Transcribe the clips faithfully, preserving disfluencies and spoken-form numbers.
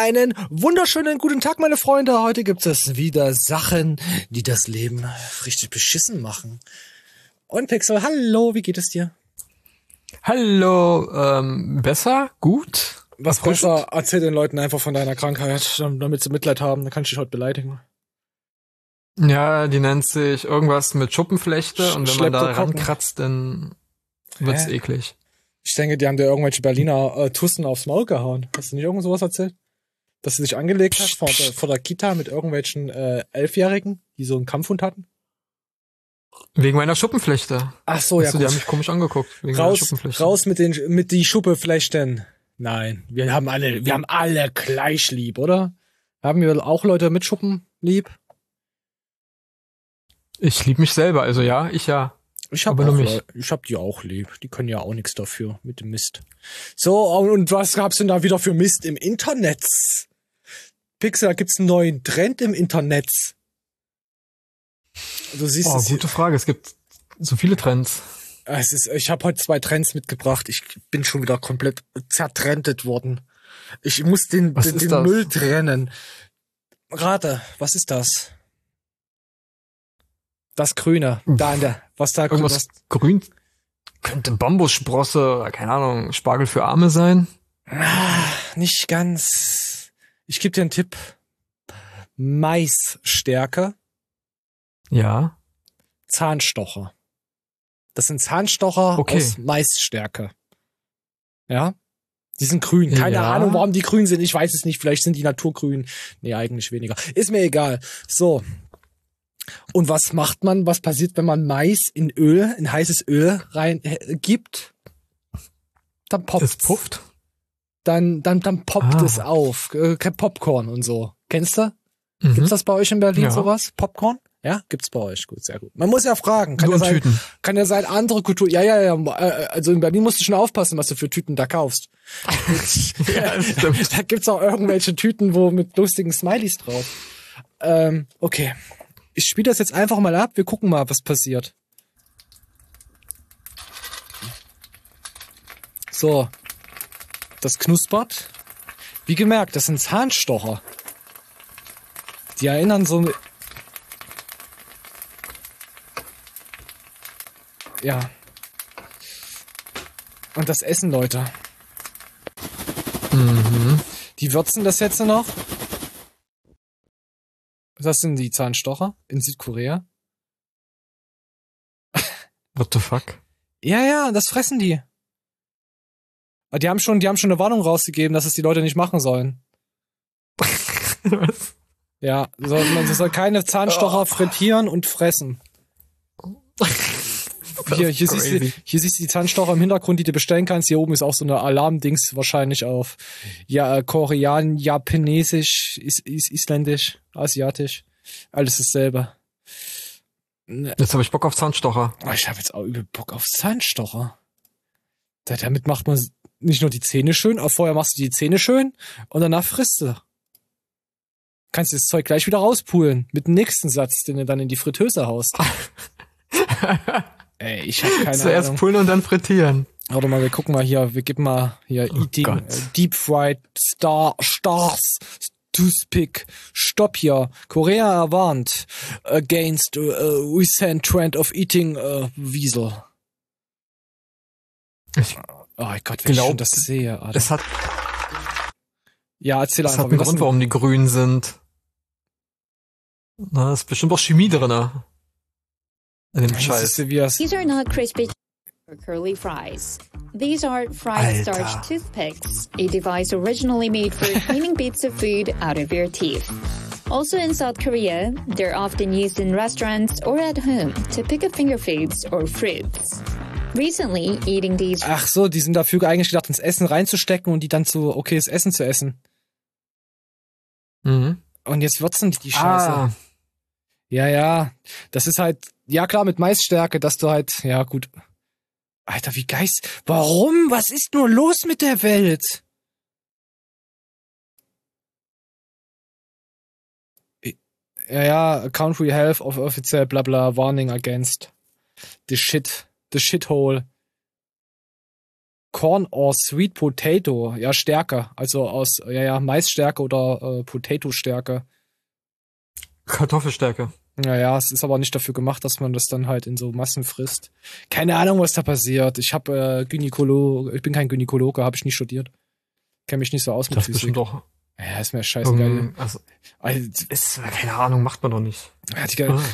Einen wunderschönen guten Tag, meine Freunde. Heute gibt es wieder Sachen, die das Leben richtig beschissen machen. Und Pixel, hallo, wie geht es dir? Hallo, ähm, besser? Gut? Was besser? Erzähl den Leuten einfach von deiner Krankheit, damit sie Mitleid haben. Dann kann ich dich heute beleidigen. Ja, die nennt sich irgendwas mit Schuppenflechte und wenn man da rankratzt, dann wird's Hä? eklig. Ich denke, die haben dir irgendwelche Berliner äh, Tussen aufs Maul gehauen. Hast du nicht irgend sowas erzählt? Dass du dich angelegt hast vor der, vor der Kita mit irgendwelchen äh, Elfjährigen, die so einen Kampfhund hatten? Wegen meiner Schuppenflechte. Ach so, ja, gut. Die haben mich komisch angeguckt. Wegen raus, meiner Schuppenflechte. Raus mit den mit die Schuppeflechten. Nein, wir haben alle, wir haben alle gleich lieb, oder? Haben wir auch Leute mit Schuppen lieb? Ich lieb mich selber, also ja, ich ja. Ich hab, auch, ich hab die auch lieb. Die können ja auch nichts dafür mit dem Mist. So, und was gab's denn da wieder für Mist im Internet? Pixel, da gibt's einen neuen Trend im Internet. Du siehst oh, es gute Frage. Es gibt so viele Trends. Es ist, ich habe heute zwei Trends mitgebracht. Ich bin schon wieder komplett zertrentet worden. Ich muss den, den, den Müll trennen. Rate, was ist das? Das Grüne. Da in der, was da Irgendwas grün? Könnte Bambussprosse, keine Ahnung, Spargel für Arme sein? Ah, nicht ganz. Ich gebe dir einen Tipp. Maisstärke. Ja. Zahnstocher. Das sind Zahnstocher okay. aus Maisstärke. Ja? Die sind grün. Keine ja. Ahnung, warum die grün sind. Ich weiß es nicht. Vielleicht sind die naturgrün. Nee, eigentlich weniger. Ist mir egal. So. Und was macht man? Was passiert, wenn man Mais in Öl, in heißes Öl rein äh, gibt? Dann poppt es. pufft? Dann, dann, dann poppt ah. es auf. Äh, Popcorn und so. Kennst du? Mhm. Gibt's das bei euch in Berlin, ja. sowas? Popcorn? Ja, gibt's bei euch. Gut, sehr gut. Man muss ja fragen. Kann, ja sein, Tüten. kann ja sein, andere Kultur. Ja, ja, ja. Also in Berlin musst du schon aufpassen, was du für Tüten da kaufst. ja, da gibt's auch irgendwelche Tüten, wo mit lustigen Smileys drauf. Ähm, okay. Ich spiele das jetzt einfach mal ab. Wir gucken mal, was passiert. So. Das knuspert. Wie gemerkt, das sind Zahnstocher. Die erinnern so... Ja. Und das essen Leute. Mhm. Die würzen das jetzt noch. Das sind die Zahnstocher in Südkorea. What the fuck? Ja, ja, das fressen die. Aber die haben schon, die haben schon eine Warnung rausgegeben, dass es die Leute nicht machen sollen. Was? Ja, soll, man soll keine Zahnstocher oh. frittieren und fressen. Hier, hier, siehst du, hier siehst du die Zahnstocher im Hintergrund, die du bestellen kannst. Hier oben ist auch so eine Alarmdings wahrscheinlich auf ja, Korean, Japanesisch, is, is, Isländisch, Asiatisch. Alles dasselbe. Jetzt habe ich Bock auf Zahnstocher. Oh, ich habe jetzt auch übel Bock auf Zahnstocher. Damit macht man nicht nur die Zähne schön, aber vorher machst du die Zähne schön und danach frisst du. Kannst du das Zeug gleich wieder rauspulen mit dem nächsten Satz, den du dann in die Fritteuse haust. Ey, ich hab keine Zuerst Ahnung. pullen und dann frittieren. Warte mal, wir gucken mal hier, wir geben mal hier oh Eating, äh, Deep Fried Star, Stars, Toothpick, Stopp hier. Korea erwarnt against uh, recent trend of eating uh, Wiesel. Ich oh Gott, wenn glaub, ich schon das sehe. Alter. Es hat, ja, erzähl es einfach. hat einen Grund, warum die grün sind. Na, ist bestimmt auch Chemie drin. In dem Scheiß. These are not crispy or curly fries. These are fried Alter. starch toothpicks, a device originally made for cleaning bits of food out of your teeth. Also in South Korea, they're often used in restaurants or at home to pick up finger foods or fruits. Recently, eating these... Ach so, die sind dafür eigentlich gedacht, ins Essen reinzustecken und die dann zu okayes Essen zu essen. Mhm. Und jetzt würzen die die Scheiße. Ah. Ja, ja. Das ist halt, ja klar, mit Maisstärke, dass du halt, ja gut. Alter, wie geist. Warum? Was ist nur los mit der Welt? Ja, ja, Country Health of offiziell bla bla, warning against the shit, the shithole. Corn or Sweet Potato. Ja, Stärke. Also aus, ja, ja, Maisstärke oder äh, Potato-Stärke. Kartoffelstärke. Naja, es ist aber nicht dafür gemacht, dass man das dann halt in so Massen frisst. Keine Ahnung, was da passiert. Ich habe äh, Gynäkologe, ich bin kein Gynäkologe, habe ich nicht studiert. Kenne mich nicht so aus mit das Physik. Doch. Ja, ist mir scheißegal. Um, also, also, ist, keine Ahnung, macht man doch nicht. Ja, die, ah.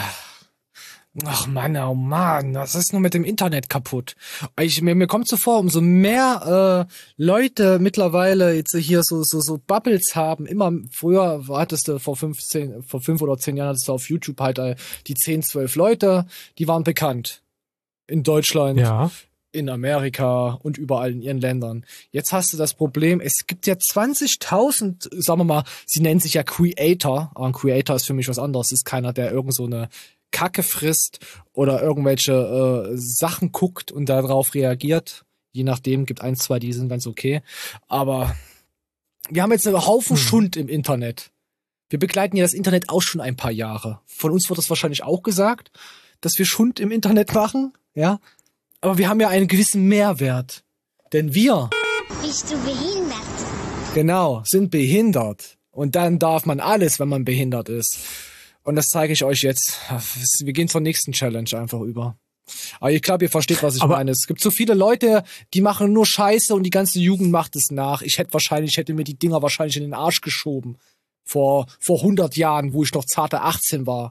Ach Mann, oh Mann, was ist nur mit dem Internet kaputt? Ich, mir, mir kommt so vor, umso mehr äh, Leute mittlerweile jetzt hier so so so Bubbles haben. Immer früher hattest du vor fünfzehn, vor fünf oder zehn Jahren hattest du auf YouTube halt äh, die zehn, zwölf Leute, die waren bekannt in Deutschland, ja. in Amerika und überall in ihren Ländern. Jetzt hast du das Problem, es gibt ja zwanzigtausend, sagen wir mal, sie nennen sich ja Creator. Aber ein Creator ist für mich was anderes. Es ist keiner, der irgend so eine Kacke frisst oder irgendwelche äh, Sachen guckt und darauf reagiert. Je nachdem, gibt eins, zwei, die sind ganz okay. Aber wir haben jetzt einen Haufen hm. Schund im Internet. Wir begleiten ja das Internet auch schon ein paar Jahre. Von uns wird das wahrscheinlich auch gesagt, dass wir Schund im Internet machen, ja. Aber wir haben ja einen gewissen Mehrwert. Denn wir... Bist du behindert? Genau, sind behindert. Und dann darf man alles, wenn man behindert ist. Und das zeige ich euch jetzt. Wir gehen zur nächsten Challenge einfach über. Aber ich glaube, ihr versteht, was ich Aber meine. Es gibt so viele Leute, die machen nur Scheiße und die ganze Jugend macht es nach. Ich hätte wahrscheinlich, ich hätte mir die Dinger wahrscheinlich in den Arsch geschoben. Vor, vor hundert Jahren, wo ich noch zarte achtzehn war.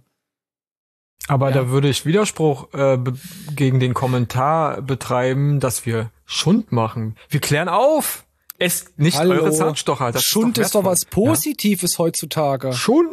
Aber ja. da würde ich Widerspruch äh, be- gegen den Kommentar betreiben, dass wir Schund machen. Wir klären auf. Esst nicht Hallo. eure Zahnstocher. Das Schund ist doch, ist doch was Positives ja? heutzutage. Schund.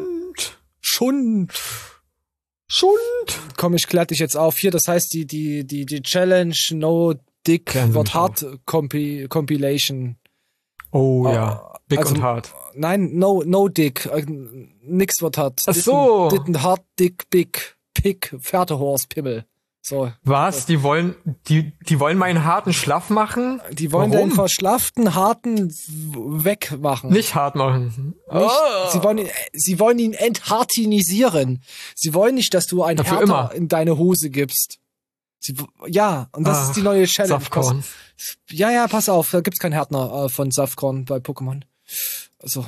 Schund. Schund. Komm, ich klär dich jetzt auf. Hier, das heißt, die, die, die, die Challenge No Dick What Hard Compi- Compilation. Oh uh, ja. Big also, und hart. Nein, no, no Dick. Äh, nix wird hart. Ach so. Didn't, didn't hard Dick Big. Pick, Pferdehorse, Pimmel. So. Was? Die wollen, die, die wollen meinen harten schlaff machen? Die wollen Warum? den verschlafften, harten wegmachen. Nicht hart machen. Nicht, oh. Sie wollen ihn, sie wollen ihn enthartinisieren. Sie wollen nicht, dass du ein Dafür Härter immer. in deine Hose gibst. Sie, ja, und das Ach, ist die neue Challenge. Safkorn. Ja, ja, pass auf, da gibt's keinen Härtner äh, von Safkorn bei Pokémon. Also.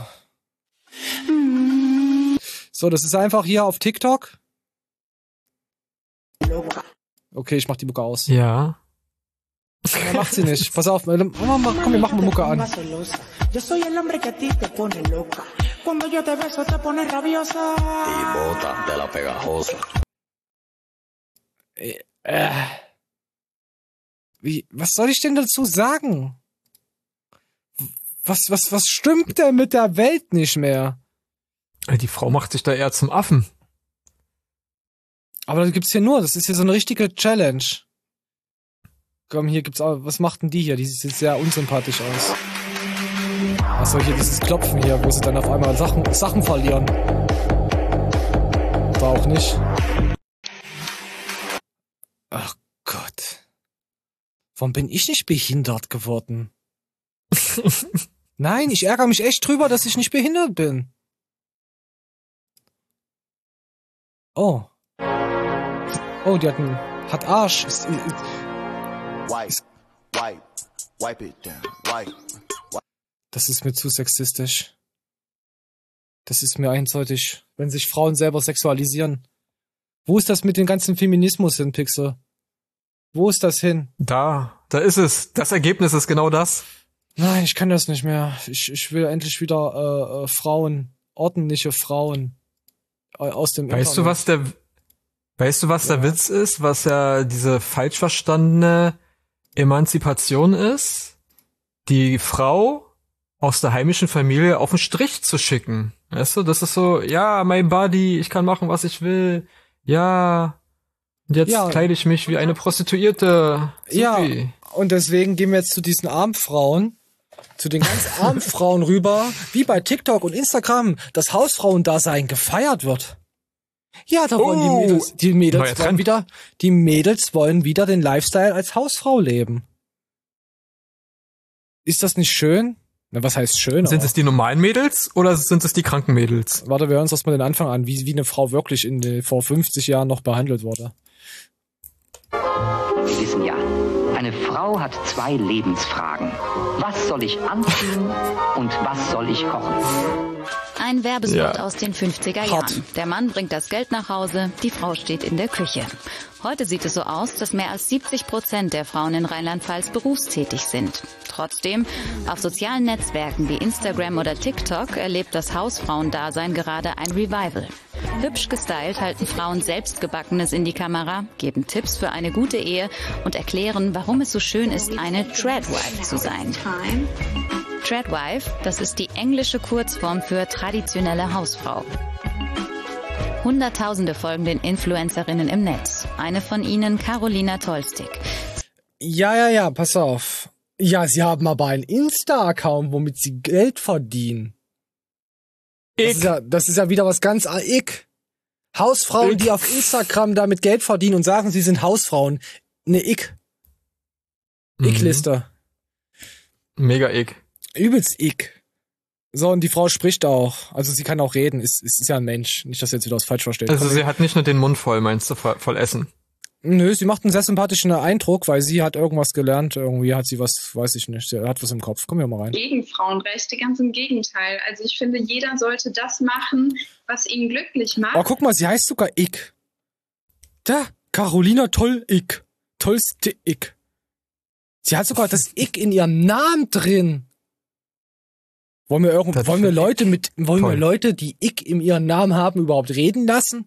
So, das ist einfach hier auf TikTok. Okay, ich mach die Mucke aus. Ja. Ja, macht sie nicht. Pass auf, komm, wir machen mal Mucke an. Äh, wie, was soll ich denn dazu sagen? Was, was, was stimmt denn mit der Welt nicht mehr? Die Frau macht sich da eher zum Affen. Aber das gibt's hier nur, das ist hier so eine richtige Challenge. Komm, hier gibt's auch, was macht denn die hier? Die sieht sehr unsympathisch aus. Achso, hier dieses Klopfen hier, wo sie dann auf einmal Sachen, Sachen verlieren. War auch nicht. Ach Gott. Warum bin ich nicht behindert geworden? Nein, ich ärgere mich echt drüber, dass ich nicht behindert bin. Oh. Oh, die hat einen, hat Arsch. Ist, ist, wipe, wipe, wipe it down, wipe, wipe. Das ist mir zu sexistisch. Das ist mir eindeutig, wenn sich Frauen selber sexualisieren. Wo ist das mit dem ganzen Feminismus hin, Pixel? Wo ist das hin? Da, da ist es. Das Ergebnis ist genau das. Nein, ich kann das nicht mehr. Ich, ich will endlich wieder äh, äh, Frauen, ordentliche Frauen äh, aus dem Weißt Internet. du, was der Weißt du, was ja. der Witz ist? Was ja diese falsch verstandene Emanzipation ist? Die Frau aus der heimischen Familie auf den Strich zu schicken. Weißt du, das ist so, ja, my body, ich kann machen, was ich will. Ja, und jetzt ja. kleide ich mich wie eine Prostituierte. Supi. Ja, und deswegen gehen wir jetzt zu diesen Armfrauen, zu den ganz armen Frauen rüber, wie bei TikTok und Instagram das Hausfrauendasein gefeiert wird. Ja, da wollen oh, die Mädels, die Mädels wollen wieder, die Mädels wollen wieder den Lifestyle als Hausfrau leben. Ist das nicht schön? Na, was heißt schön? Sind aber? es die normalen Mädels oder sind es die kranken Mädels? Warte, wir hören uns erstmal den Anfang an, wie, wie eine Frau wirklich in den, vor fünfzig Jahren noch behandelt wurde. Sie wissen ja, eine Frau hat zwei Lebensfragen. Was soll ich anziehen und was soll ich kochen? Ein Werbespot Ja. aus den fünfziger Hot. Jahren. Der Mann bringt das Geld nach Hause, die Frau steht in der Küche. Heute sieht es so aus, dass mehr als siebzig Prozent der Frauen in Rheinland-Pfalz berufstätig sind. Trotzdem, auf sozialen Netzwerken wie Instagram oder TikTok erlebt das Hausfrauendasein gerade ein Revival. Hübsch gestylt halten Frauen Selbstgebackenes in die Kamera, geben Tipps für eine gute Ehe und erklären, warum es so schön ist, eine Tradwife zu sein. Tradwife, das ist die englische Kurzform für traditionelle Hausfrau. Hunderttausende folgen den Influencerinnen im Netz. Eine von ihnen, Carolina Tolstig. Ja, ja, ja, pass auf. Ja, sie haben aber einen Insta-Account, womit sie Geld verdienen. Das Ich. ist, ja, das ist ja wieder was ganz... a- Ich. Hausfrauen, Ich. die auf Instagram damit Geld verdienen und sagen, sie sind Hausfrauen. Ne, ich. Ich-Liste. Mega ich. Übelst ich. So, und die Frau spricht auch. Also sie kann auch reden. Ist, ist, ist ja ein Mensch. Nicht, dass ihr jetzt wieder was falsch versteht. Also Komm, sie hat nicht nur den Mund voll, meinst du, voll, voll Essen. Nö, sie macht einen sehr sympathischen Eindruck, weil sie hat irgendwas gelernt. Irgendwie hat sie was, weiß ich nicht. Sie hat was im Kopf. Komm hier mal rein. Gegen Frauenrechte, ganz im Gegenteil. Also ich finde, jeder sollte das machen, was ihn glücklich macht. Oh, guck mal, sie heißt sogar Ich. Da, Carolina Toll Ich. Tollste Ich. Sie hat sogar das Ich in ihrem Namen drin. Wollen wir, irgend, Das wollen wir find Leute mit, wollen wir toll. Leute, die Ich in ihrem Namen haben, überhaupt reden lassen?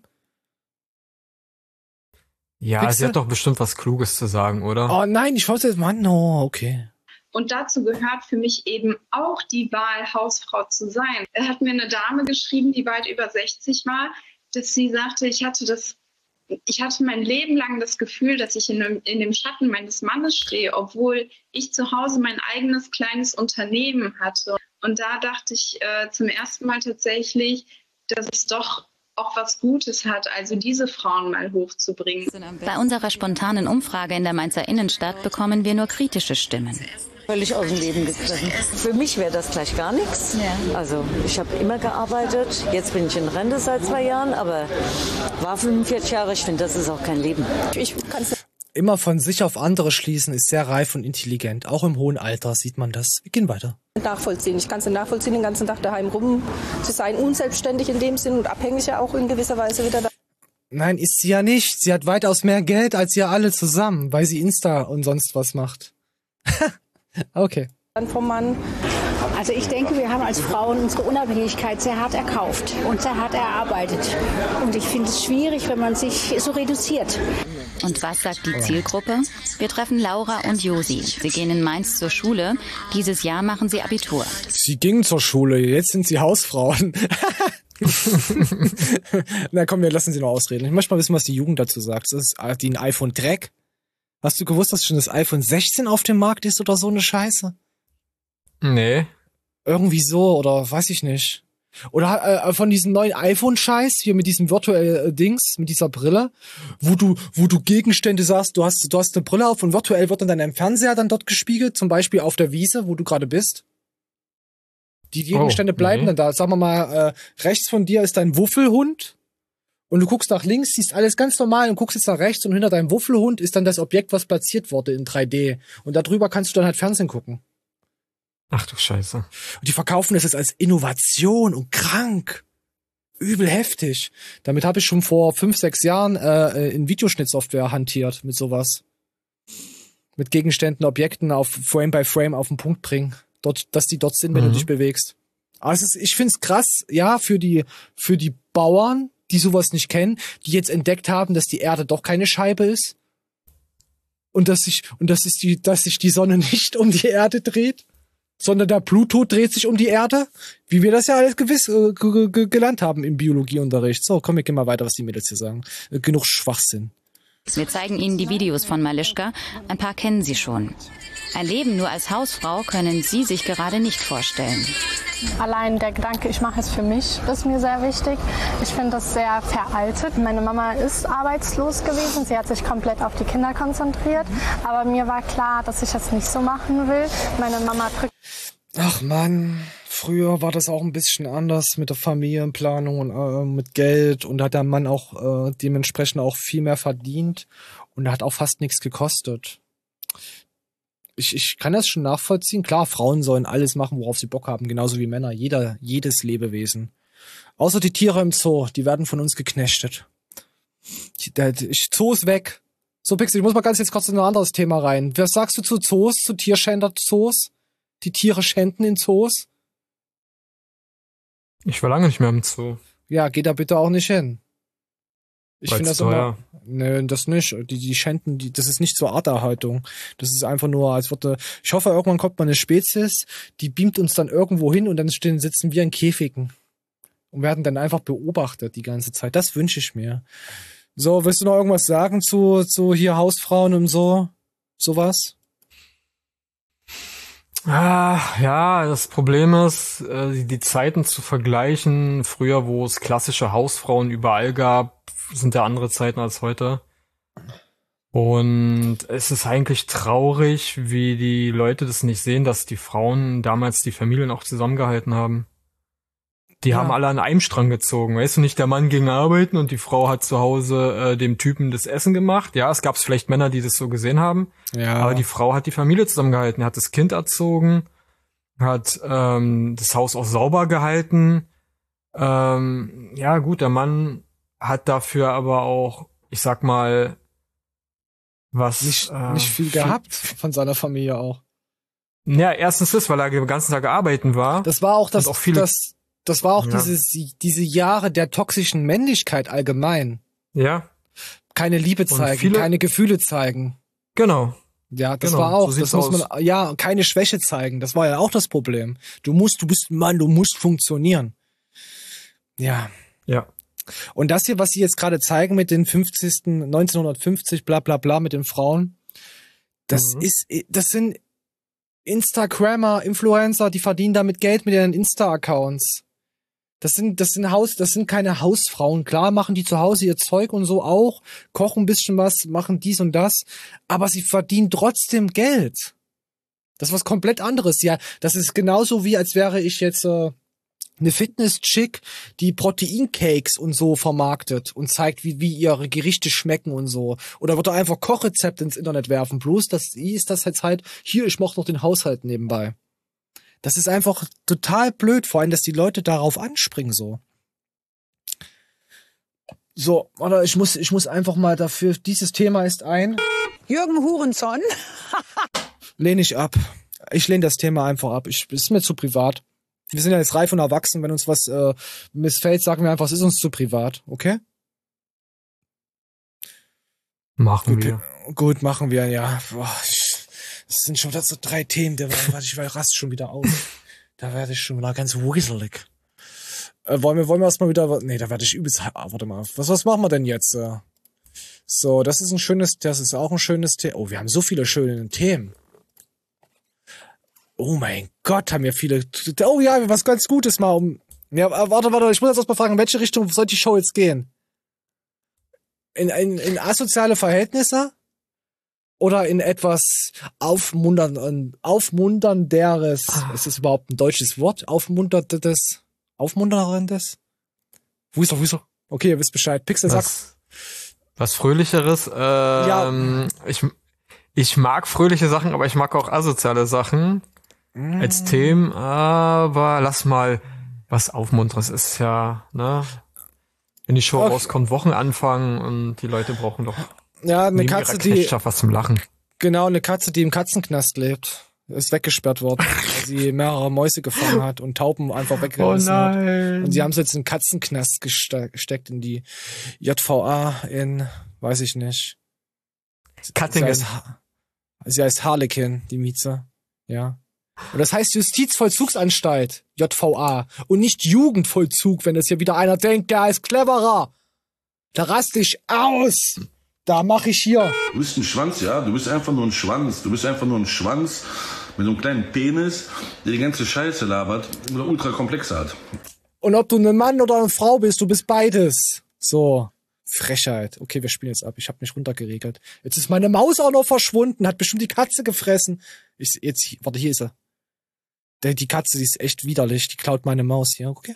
Ja, Wichse? sie hat doch bestimmt was Kluges zu sagen, oder? Oh nein, ich wollte jetzt, Mann, oh, okay. Und dazu gehört für mich eben auch die Wahl, Hausfrau zu sein. Er hat mir eine Dame geschrieben, die weit über sechzig war, dass sie sagte, ich hatte das, ich hatte mein Leben lang das Gefühl, dass ich in dem, in dem Schatten meines Mannes stehe, obwohl ich zu Hause mein eigenes kleines Unternehmen hatte. Und da dachte ich äh, zum ersten Mal tatsächlich, dass es doch auch was Gutes hat, also diese Frauen mal hochzubringen. Bei unserer spontanen Umfrage in der Mainzer Innenstadt bekommen wir nur kritische Stimmen. Völlig aus dem Leben gegriffen. Für mich wäre das gleich gar nichts. Also ich habe immer gearbeitet. Jetzt bin ich in Rente seit zwei Jahren, aber war fünfundvierzig Jahre. Ich finde, das ist auch kein Leben. Ich kann's Immer von sich auf andere schließen ist sehr reif und intelligent. Auch im hohen Alter sieht man das. Wir gehen weiter. nachvollziehen. Ich kann es nachvollziehen, den ganzen Tag daheim rum zu sein, unselbstständig in dem Sinn und abhängig ja auch in gewisser Weise wieder da. Nein, ist sie ja nicht. Sie hat weitaus mehr Geld als ihr alle zusammen, weil sie Insta und sonst was macht. Okay. Dann vom Mann. Also ich denke, wir haben als Frauen unsere Unabhängigkeit sehr hart erkauft und sehr hart erarbeitet. Und ich finde es schwierig, wenn man sich so reduziert. Und was sagt die Zielgruppe? Wir treffen Laura und Josi. Sie gehen in Mainz zur Schule. Dieses Jahr machen sie Abitur. Sie gingen zur Schule, jetzt sind sie Hausfrauen. Na komm, wir lassen sie noch ausreden. Ich möchte mal wissen, was die Jugend dazu sagt. Das ist die ein iPhone-Dreck. Hast du gewusst, dass schon das iPhone sechzehn auf dem Markt ist oder so eine Scheiße? Nee. Irgendwie so, oder weiß ich nicht. Oder äh, von diesem neuen iPhone-Scheiß, hier mit diesem virtuellen äh, Dings, mit dieser Brille, wo du, wo du Gegenstände sagst, du hast, du hast eine Brille auf und virtuell wird dann dein Fernseher dann dort gespiegelt, zum Beispiel auf der Wiese, wo du gerade bist. Die Gegenstände Oh, bleiben nee. dann da. Sagen wir mal, äh, rechts von dir ist dein Wuffelhund und du guckst nach links, siehst alles ganz normal und guckst jetzt nach rechts und hinter deinem Wuffelhund ist dann das Objekt, was platziert wurde in drei D. Und darüber kannst du dann halt Fernsehen gucken. Ach du Scheiße. Und die verkaufen das jetzt als Innovation und krank. Übel heftig. Damit habe ich schon vor fünf, sechs Jahren äh, in Videoschnittsoftware hantiert mit sowas. Mit Gegenständen, Objekten auf Frame by Frame auf den Punkt bringen. Dort, dass die dort sind, wenn Mhm. du dich bewegst. Aber es ist, ich find's krass, ja, für die, für die Bauern, die sowas nicht kennen, die jetzt entdeckt haben, dass die Erde doch keine Scheibe ist. Und dass sich, und dass ist die, dass sich die Sonne nicht um die Erde dreht, sondern der Pluto dreht sich um die Erde, wie wir das ja alles gewiss äh, g- g- gelernt haben im Biologieunterricht. So, komm, wir gehen mal weiter, was die Mädels hier sagen. Äh, genug Schwachsinn. Wir zeigen Ihnen die Videos von Malischka. Ein paar kennen Sie schon. Ein Leben nur als Hausfrau können Sie sich gerade nicht vorstellen. Allein der Gedanke, ich mache es für mich, ist mir sehr wichtig. Ich finde das sehr veraltet. Meine Mama ist arbeitslos gewesen. Sie hat sich komplett auf die Kinder konzentriert. Aber mir war klar, dass ich das nicht so machen will. Meine Mama drückt. Ach Mann, Früher war das auch ein bisschen anders mit der Familienplanung und äh, mit Geld und da hat der Mann auch äh, dementsprechend auch viel mehr verdient und er hat auch fast nichts gekostet. Ich, ich kann das schon nachvollziehen. Klar, Frauen sollen alles machen, worauf sie Bock haben, genauso wie Männer. Jeder, jedes Lebewesen. Außer die Tiere im Zoo, die werden von uns geknechtet. Der, ich, Zoo ist weg. So, Pixel, ich muss mal ganz jetzt kurz in ein anderes Thema rein. Was sagst du zu Zoos, zu Tierschänder-Zoos? Die Tiere schänden in Zoos? Ich war lange nicht mehr im Zoo. Ja, geht da bitte auch nicht hin. Ich finde das teuer. immer. Nee, das nicht. Die, die schänden, die, das ist nicht zur Arterhaltung. Das ist einfach nur, als würde. Ich hoffe, irgendwann kommt mal eine Spezies, die beamt uns dann irgendwo hin und dann stehen, sitzen wir in Käfigen. Und werden dann einfach beobachtet die ganze Zeit. Das wünsche ich mir. So, willst du noch irgendwas sagen zu, zu hier Hausfrauen und so? Sowas? Ah, ja, das Problem ist, äh, die, die Zeiten zu vergleichen. Früher, wo es klassische Hausfrauen überall gab, sind ja andere Zeiten als heute. Und es ist eigentlich traurig, wie die Leute das nicht sehen, dass die Frauen damals die Familien auch zusammengehalten haben. Die Ja. haben alle an einem Strang gezogen. Weißt du nicht, der Mann ging arbeiten und die Frau hat zu Hause äh, dem Typen das Essen gemacht. Ja, es gab vielleicht Männer, die das so gesehen haben. Ja. Aber die Frau hat die Familie zusammengehalten, hat das Kind erzogen, hat ähm, das Haus auch sauber gehalten. Ähm, ja gut, der Mann hat dafür aber auch, ich sag mal, was... Nicht, äh, nicht viel gehabt von seiner Familie auch. Ja, erstens das, weil er den ganzen Tag arbeiten war. Das war auch das, Und auch viele- das, das war auch Ja. dieses, diese Jahre der toxischen Männlichkeit allgemein. Ja, Keine Liebe zeigen, viele- keine Gefühle zeigen. genau. Ja, das Genau, war auch, so das sieht's muss man, ja, keine Schwäche zeigen. Das war ja auch das Problem. Du musst, du bist ein Mann, du musst funktionieren. Ja. Ja. Und das hier, was sie jetzt gerade zeigen mit den fünfzigsten neunzehnhundertfünfzig, bla, bla, bla, mit den Frauen, das Mhm. ist, das sind Instagrammer, Influencer, die verdienen damit Geld mit ihren Insta-Accounts. Das sind, das sind Haus, das sind keine Hausfrauen. Klar machen die zu Hause ihr Zeug und so auch, kochen ein bisschen was, machen dies und das, aber sie verdienen trotzdem Geld. Das ist was komplett anderes. Ja, das ist genauso wie, als wäre ich jetzt äh, eine Fitness-Chick, die Proteincakes und so vermarktet und zeigt, wie, wie ihre Gerichte schmecken und so. Oder wird er einfach Kochrezepte ins Internet werfen. Bloß, das ist das jetzt halt, hier, ich mach noch den Haushalt nebenbei. Das ist einfach total blöd, vor allem, dass die Leute darauf anspringen so. So, oder ich muss, ich muss einfach mal dafür, dieses Thema ist ein. Jürgen Hurenson. Lehne ich ab. Ich lehne das Thema einfach ab. Ich, ist mir zu privat. Wir sind ja jetzt reif und erwachsen. Wenn uns was äh, missfällt, sagen wir einfach, es ist uns zu privat. Okay? Machen Gut, wir. gut, machen wir, ja. Boah, ich, das sind schon wieder so drei Themen, da werde ich rast schon wieder aus. Da werde ich schon wieder ganz wisselig. Äh, wollen wir, wollen wir erstmal wieder, nee, da werde ich übelst, ah, warte mal, was, was machen wir denn jetzt? Äh? So, das ist ein schönes, das ist auch ein schönes Thema. Oh, wir haben so viele schöne Themen. Oh mein Gott, haben wir viele, oh ja, was ganz Gutes mal um, ja, warte, warte, ich muss jetzt erstmal fragen, in welche Richtung soll die Show jetzt gehen? In, in, in asoziale Verhältnisse? Oder in etwas aufmuntern, aufmunternderes, ah. Ist das überhaupt ein deutsches Wort? Aufmunterndes? Aufmunterndes? Wo ist er, wo ist er? Okay, ihr wisst Bescheid. Pixel, sag. Was, was Fröhlicheres? Ähm, ja. ich, ich mag fröhliche Sachen, aber ich mag auch asoziale Sachen mm. als Themen, aber lass mal was Aufmunterndes. Ist ja, ne? Wenn die Show Ach. rauskommt, Wochenanfang und die Leute brauchen doch ja, eine Katze, die was zum Lachen. Genau, eine Katze, die im Katzenknast lebt, ist weggesperrt worden, weil sie mehrere Mäuse gefangen hat und Tauben einfach weggerissen oh nein. hat. Und sie haben sie jetzt in den Katzenknast geste- gesteckt, in die J V A in, weiß ich nicht. Cutting sie heißt, sie heißt Harlequin, die Mieze. Ja. Und das heißt Justizvollzugsanstalt, J V A. Und nicht Jugendvollzug, wenn jetzt hier wieder einer denkt, der ist cleverer. Da raste ich aus. Da mache ich hier. Du bist ein Schwanz, ja? Du bist einfach nur ein Schwanz. Du bist einfach nur ein Schwanz mit so einem kleinen Penis, der die ganze Scheiße labert oder ultra komplexe hat. Und ob du ein Mann oder eine Frau bist, du bist beides. So. Frechheit. Okay, wir spielen jetzt ab. Ich habe mich runtergeregelt. Jetzt ist meine Maus auch noch verschwunden. Hat bestimmt die Katze gefressen. Ich, jetzt, warte, hier ist er. Die Katze, die ist echt widerlich. Die klaut meine Maus hier. Okay.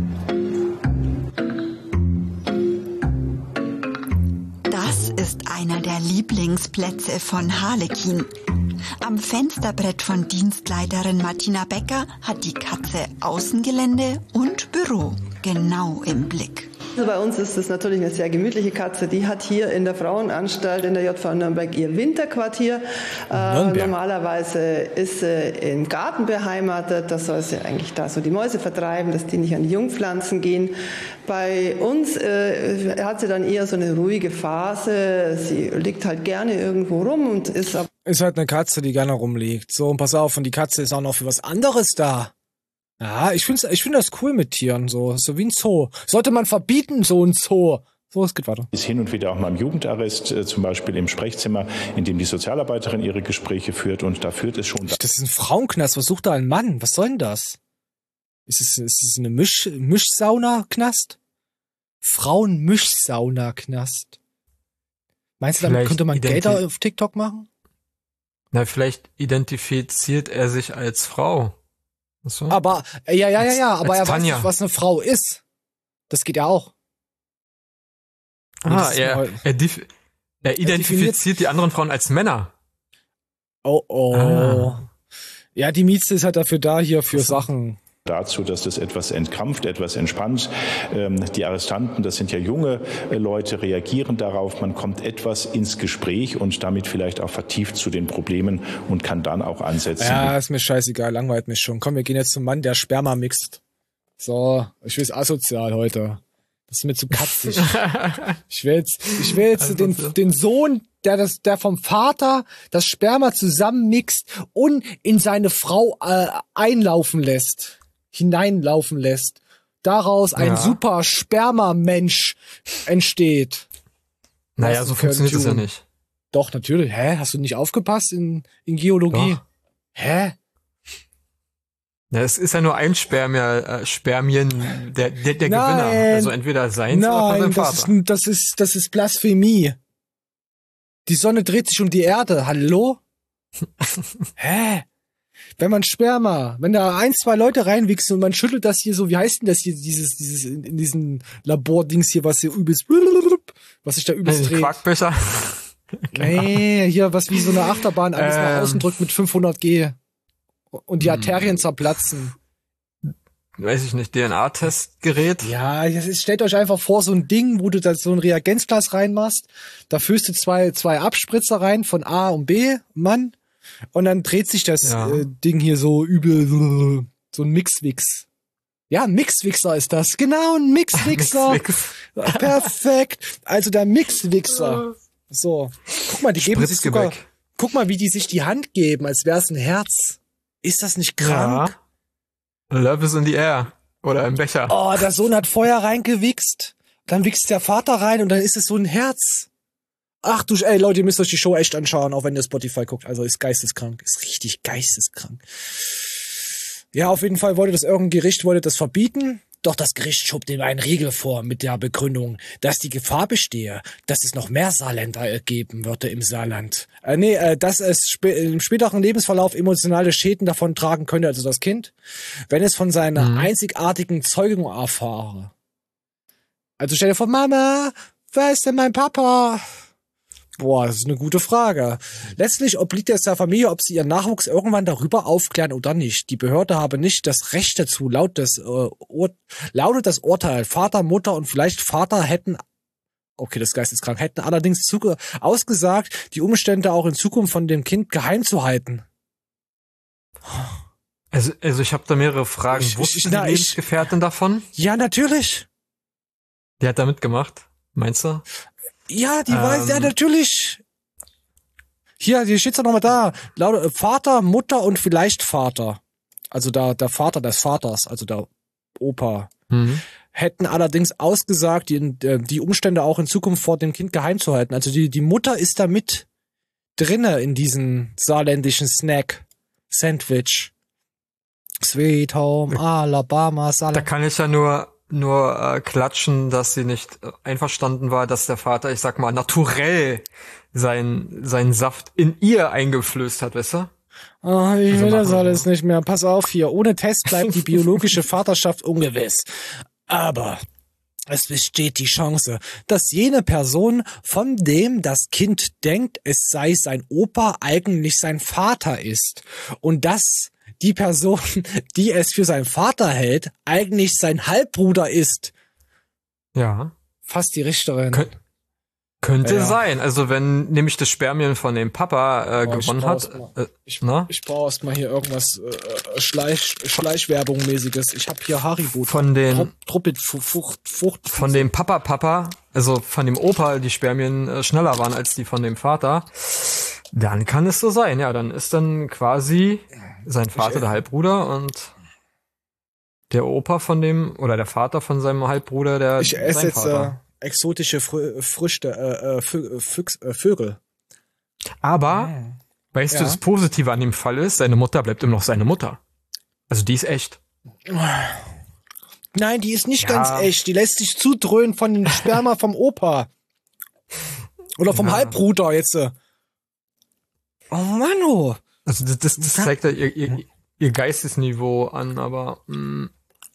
Das ist einer der Lieblingsplätze von Harlekin. Am Fensterbrett von Dienstleiterin Martina Becker hat die Katze Außengelände und Büro genau im Blick. Also bei uns ist es natürlich eine sehr gemütliche Katze. Die hat hier in der Frauenanstalt in der J V Nürnberg ihr Winterquartier. Äh, normalerweise ist sie im Garten beheimatet. Da soll sie eigentlich da so die Mäuse vertreiben, dass die nicht an die Jungpflanzen gehen. Bei uns äh, hat sie dann eher so eine ruhige Phase. Sie liegt halt gerne irgendwo rum und ist ab Ist halt eine Katze, die gerne rumliegt. So, und pass auf, und die Katze ist auch noch für was anderes da. Ja, ich finde ich find das cool mit Tieren, so so wie ein Zoo. Sollte man verbieten, so ein Zoo. So, es geht weiter. Ist hin und wieder auch mal im Jugendarrest, äh, zum Beispiel im Sprechzimmer, in dem die Sozialarbeiterin ihre Gespräche führt, und da führt es schon... Das ist ein Frauenknast, was sucht da ein Mann? Was soll denn das? Ist es, ist es eine Misch, Mischsauna-Knast? Frauen-Mischsauna-Knast. Meinst du, damit Vielleicht könnte man identi- Geld auf TikTok machen? Na, vielleicht identifiziert er sich als Frau. So. Aber, ja, ja, ja, ja, aber als er weiß Tanja. nicht, was eine Frau ist. Das geht ja auch. Ah, Nee, er, das ist er, dif- er identifiziert die anderen Frauen als Männer. Oh, oh. Ah. Ja, die Mieze ist halt dafür da, hier für Sachen. Dazu, dass das etwas entkrampft, etwas entspannt. Ähm, die Arrestanten, das sind ja junge äh, Leute, reagieren darauf. Man kommt etwas ins Gespräch und damit vielleicht auch vertieft zu den Problemen und kann dann auch ansetzen. Ja, ist mir scheißegal, langweilt mich schon. Komm, wir gehen jetzt zum Mann, der Sperma mixt. So, ich will asozial heute. Das ist mir zu katzig. Ich will jetzt, ich will jetzt den, den Sohn, der das, der vom Vater das Sperma zusammenmixt und in seine Frau äh, einlaufen lässt, hineinlaufen lässt. Daraus ein Ja. super Spermamensch entsteht. Naja, Was so für funktioniert ein es ja Tune. nicht. Doch, natürlich. Hä? Hast du nicht aufgepasst in, in Geologie? Doch. Hä? Ja, es ist ja nur ein Spermia, äh, Spermien, der, der, der Nein. Gewinner. Also entweder seins oder von Nein, seinem das Vater. ist, das ist, das ist Blasphemie. Die Sonne dreht sich um die Erde. Hallo? Hä? Wenn man Sperma, wenn da ein, zwei Leute reinwichsen und man schüttelt das hier so, wie heißt denn das hier, dieses, dieses, in, in diesen Labordings hier, was hier übelst, was sich da übelst Ein dreht. Quarkbecher. Nee, hier, was wie so eine Achterbahn alles nach Ähm. außen drückt mit fünfhundert G. Und die Arterien zerplatzen. Weiß ich nicht, D N A-Testgerät. Ja, das ist, stellt euch einfach vor, so ein Ding, wo du da so ein Reagenzglas reinmachst, da führst du zwei, zwei Abspritzer rein von A und B, Mann, und dann dreht sich das Ja. äh, Ding hier so übel, so ein Mixwix. Ja, ein Mixwixer ist das. Genau, ein Mixwixer. Mixwix. Perfekt. Also der Mixwixer. So. Guck mal, die geben sich sogar, Spritzgebäck. guck mal, wie die sich die Hand geben, als wäre es ein Herz. Ist das nicht krank? Ja. Love is in the air. Oder im Becher. Oh, der Sohn hat Feuer reingewichst. Dann wichst der Vater rein und dann ist es so ein Herz. Ach du, ey Leute, ihr müsst euch die Show echt anschauen, auch wenn ihr Spotify guckt. Also ist geisteskrank. Ist richtig geisteskrank. Ja, auf jeden Fall wollte das irgendein Gericht, wollte das verbieten. Doch das Gericht schob dem einen Riegel vor mit der Begründung, dass die Gefahr bestehe, dass es noch mehr Saarländer geben würde im Saarland. Äh, nee, äh, dass es sp- im späteren Lebensverlauf emotionale Schäden davon tragen könnte, also das Kind, wenn es von seiner Mhm. einzigartigen Zeugung erfahre. Also stell dir vor, Mama, wer ist denn mein Papa? Boah, das ist eine gute Frage. Letztlich obliegt es der Familie, ob sie ihren Nachwuchs irgendwann darüber aufklären oder nicht. Die Behörde habe nicht das Recht dazu, laut des, äh, Ur- lautet das Urteil. Vater, Mutter und vielleicht Vater hätten, okay, das ist geisteskrank, hätten allerdings zuge- ausgesagt, die Umstände auch in Zukunft von dem Kind geheim zu halten. Also, also ich habe da mehrere Fragen. Ich- Wusste ich- die na, ich- Lebensgefährtin davon? Ja, natürlich. Die hat da mitgemacht, meinst du? Ja, die Ähm. weiß, ja, natürlich. Hier, hier steht's doch nochmal da. Laut, äh, Vater, Mutter und vielleicht Vater. Also da, der Vater des Vaters, also der Opa. Mhm. Hätten allerdings ausgesagt, die, äh, die Umstände auch in Zukunft vor dem Kind geheim zu halten. Also die, die Mutter ist da mit drinne in diesen saarländischen Snack. Sandwich. Sweet Home, Alabama, Da Saarland. kann ich ja nur nur äh, klatschen, dass sie nicht äh, einverstanden war, dass der Vater, ich sag mal, naturell sein seinen Saft in ihr eingeflößt hat, weißt du? Oh, ich Also will das machen wir alles nicht mehr. Pass auf hier. Ohne Test bleibt die biologische Vaterschaft ungewiss. Aber es besteht die Chance, dass jene Person, von dem das Kind denkt, es sei sein Opa, eigentlich sein Vater ist. Und dass die Person, die es für seinen Vater hält, eigentlich sein Halbbruder ist. Ja. Fast die Richterin. Kön könnte Ja. sein. Also wenn nämlich das Spermien von dem Papa äh, Oh, ich gewonnen brauch hat. erst mal- Äh, Ich, na? ich brauche erst mal hier irgendwas äh, Schleich, Schleichwerbung-mäßiges. Ich habe hier Haribo. Von den Truppelt, Frucht, Frucht. von dem Papa Papa, also von dem Opa, die Spermien äh, schneller waren als die von dem Vater, dann kann es so sein. Ja, dann ist dann quasi sein Vater der Halbbruder und der Opa von dem oder der Vater von seinem Halbbruder der Ich esse sein jetzt Vater. äh, exotische Frü Früchte, äh, äh, Vö Füchs, äh, Vögel. Aber weißt Ja. du, das Positive an dem Fall ist, seine Mutter bleibt immer noch seine Mutter. Also die ist echt. Nein, die ist nicht Ja. ganz echt. Die lässt sich zudröhnen von dem Sperma vom Opa. Oder vom Ja. Halbbruder jetzt. äh. Oh Mann, oh. Also das, das, das zeigt ja ihr, ihr, ihr Geistesniveau an, aber mh,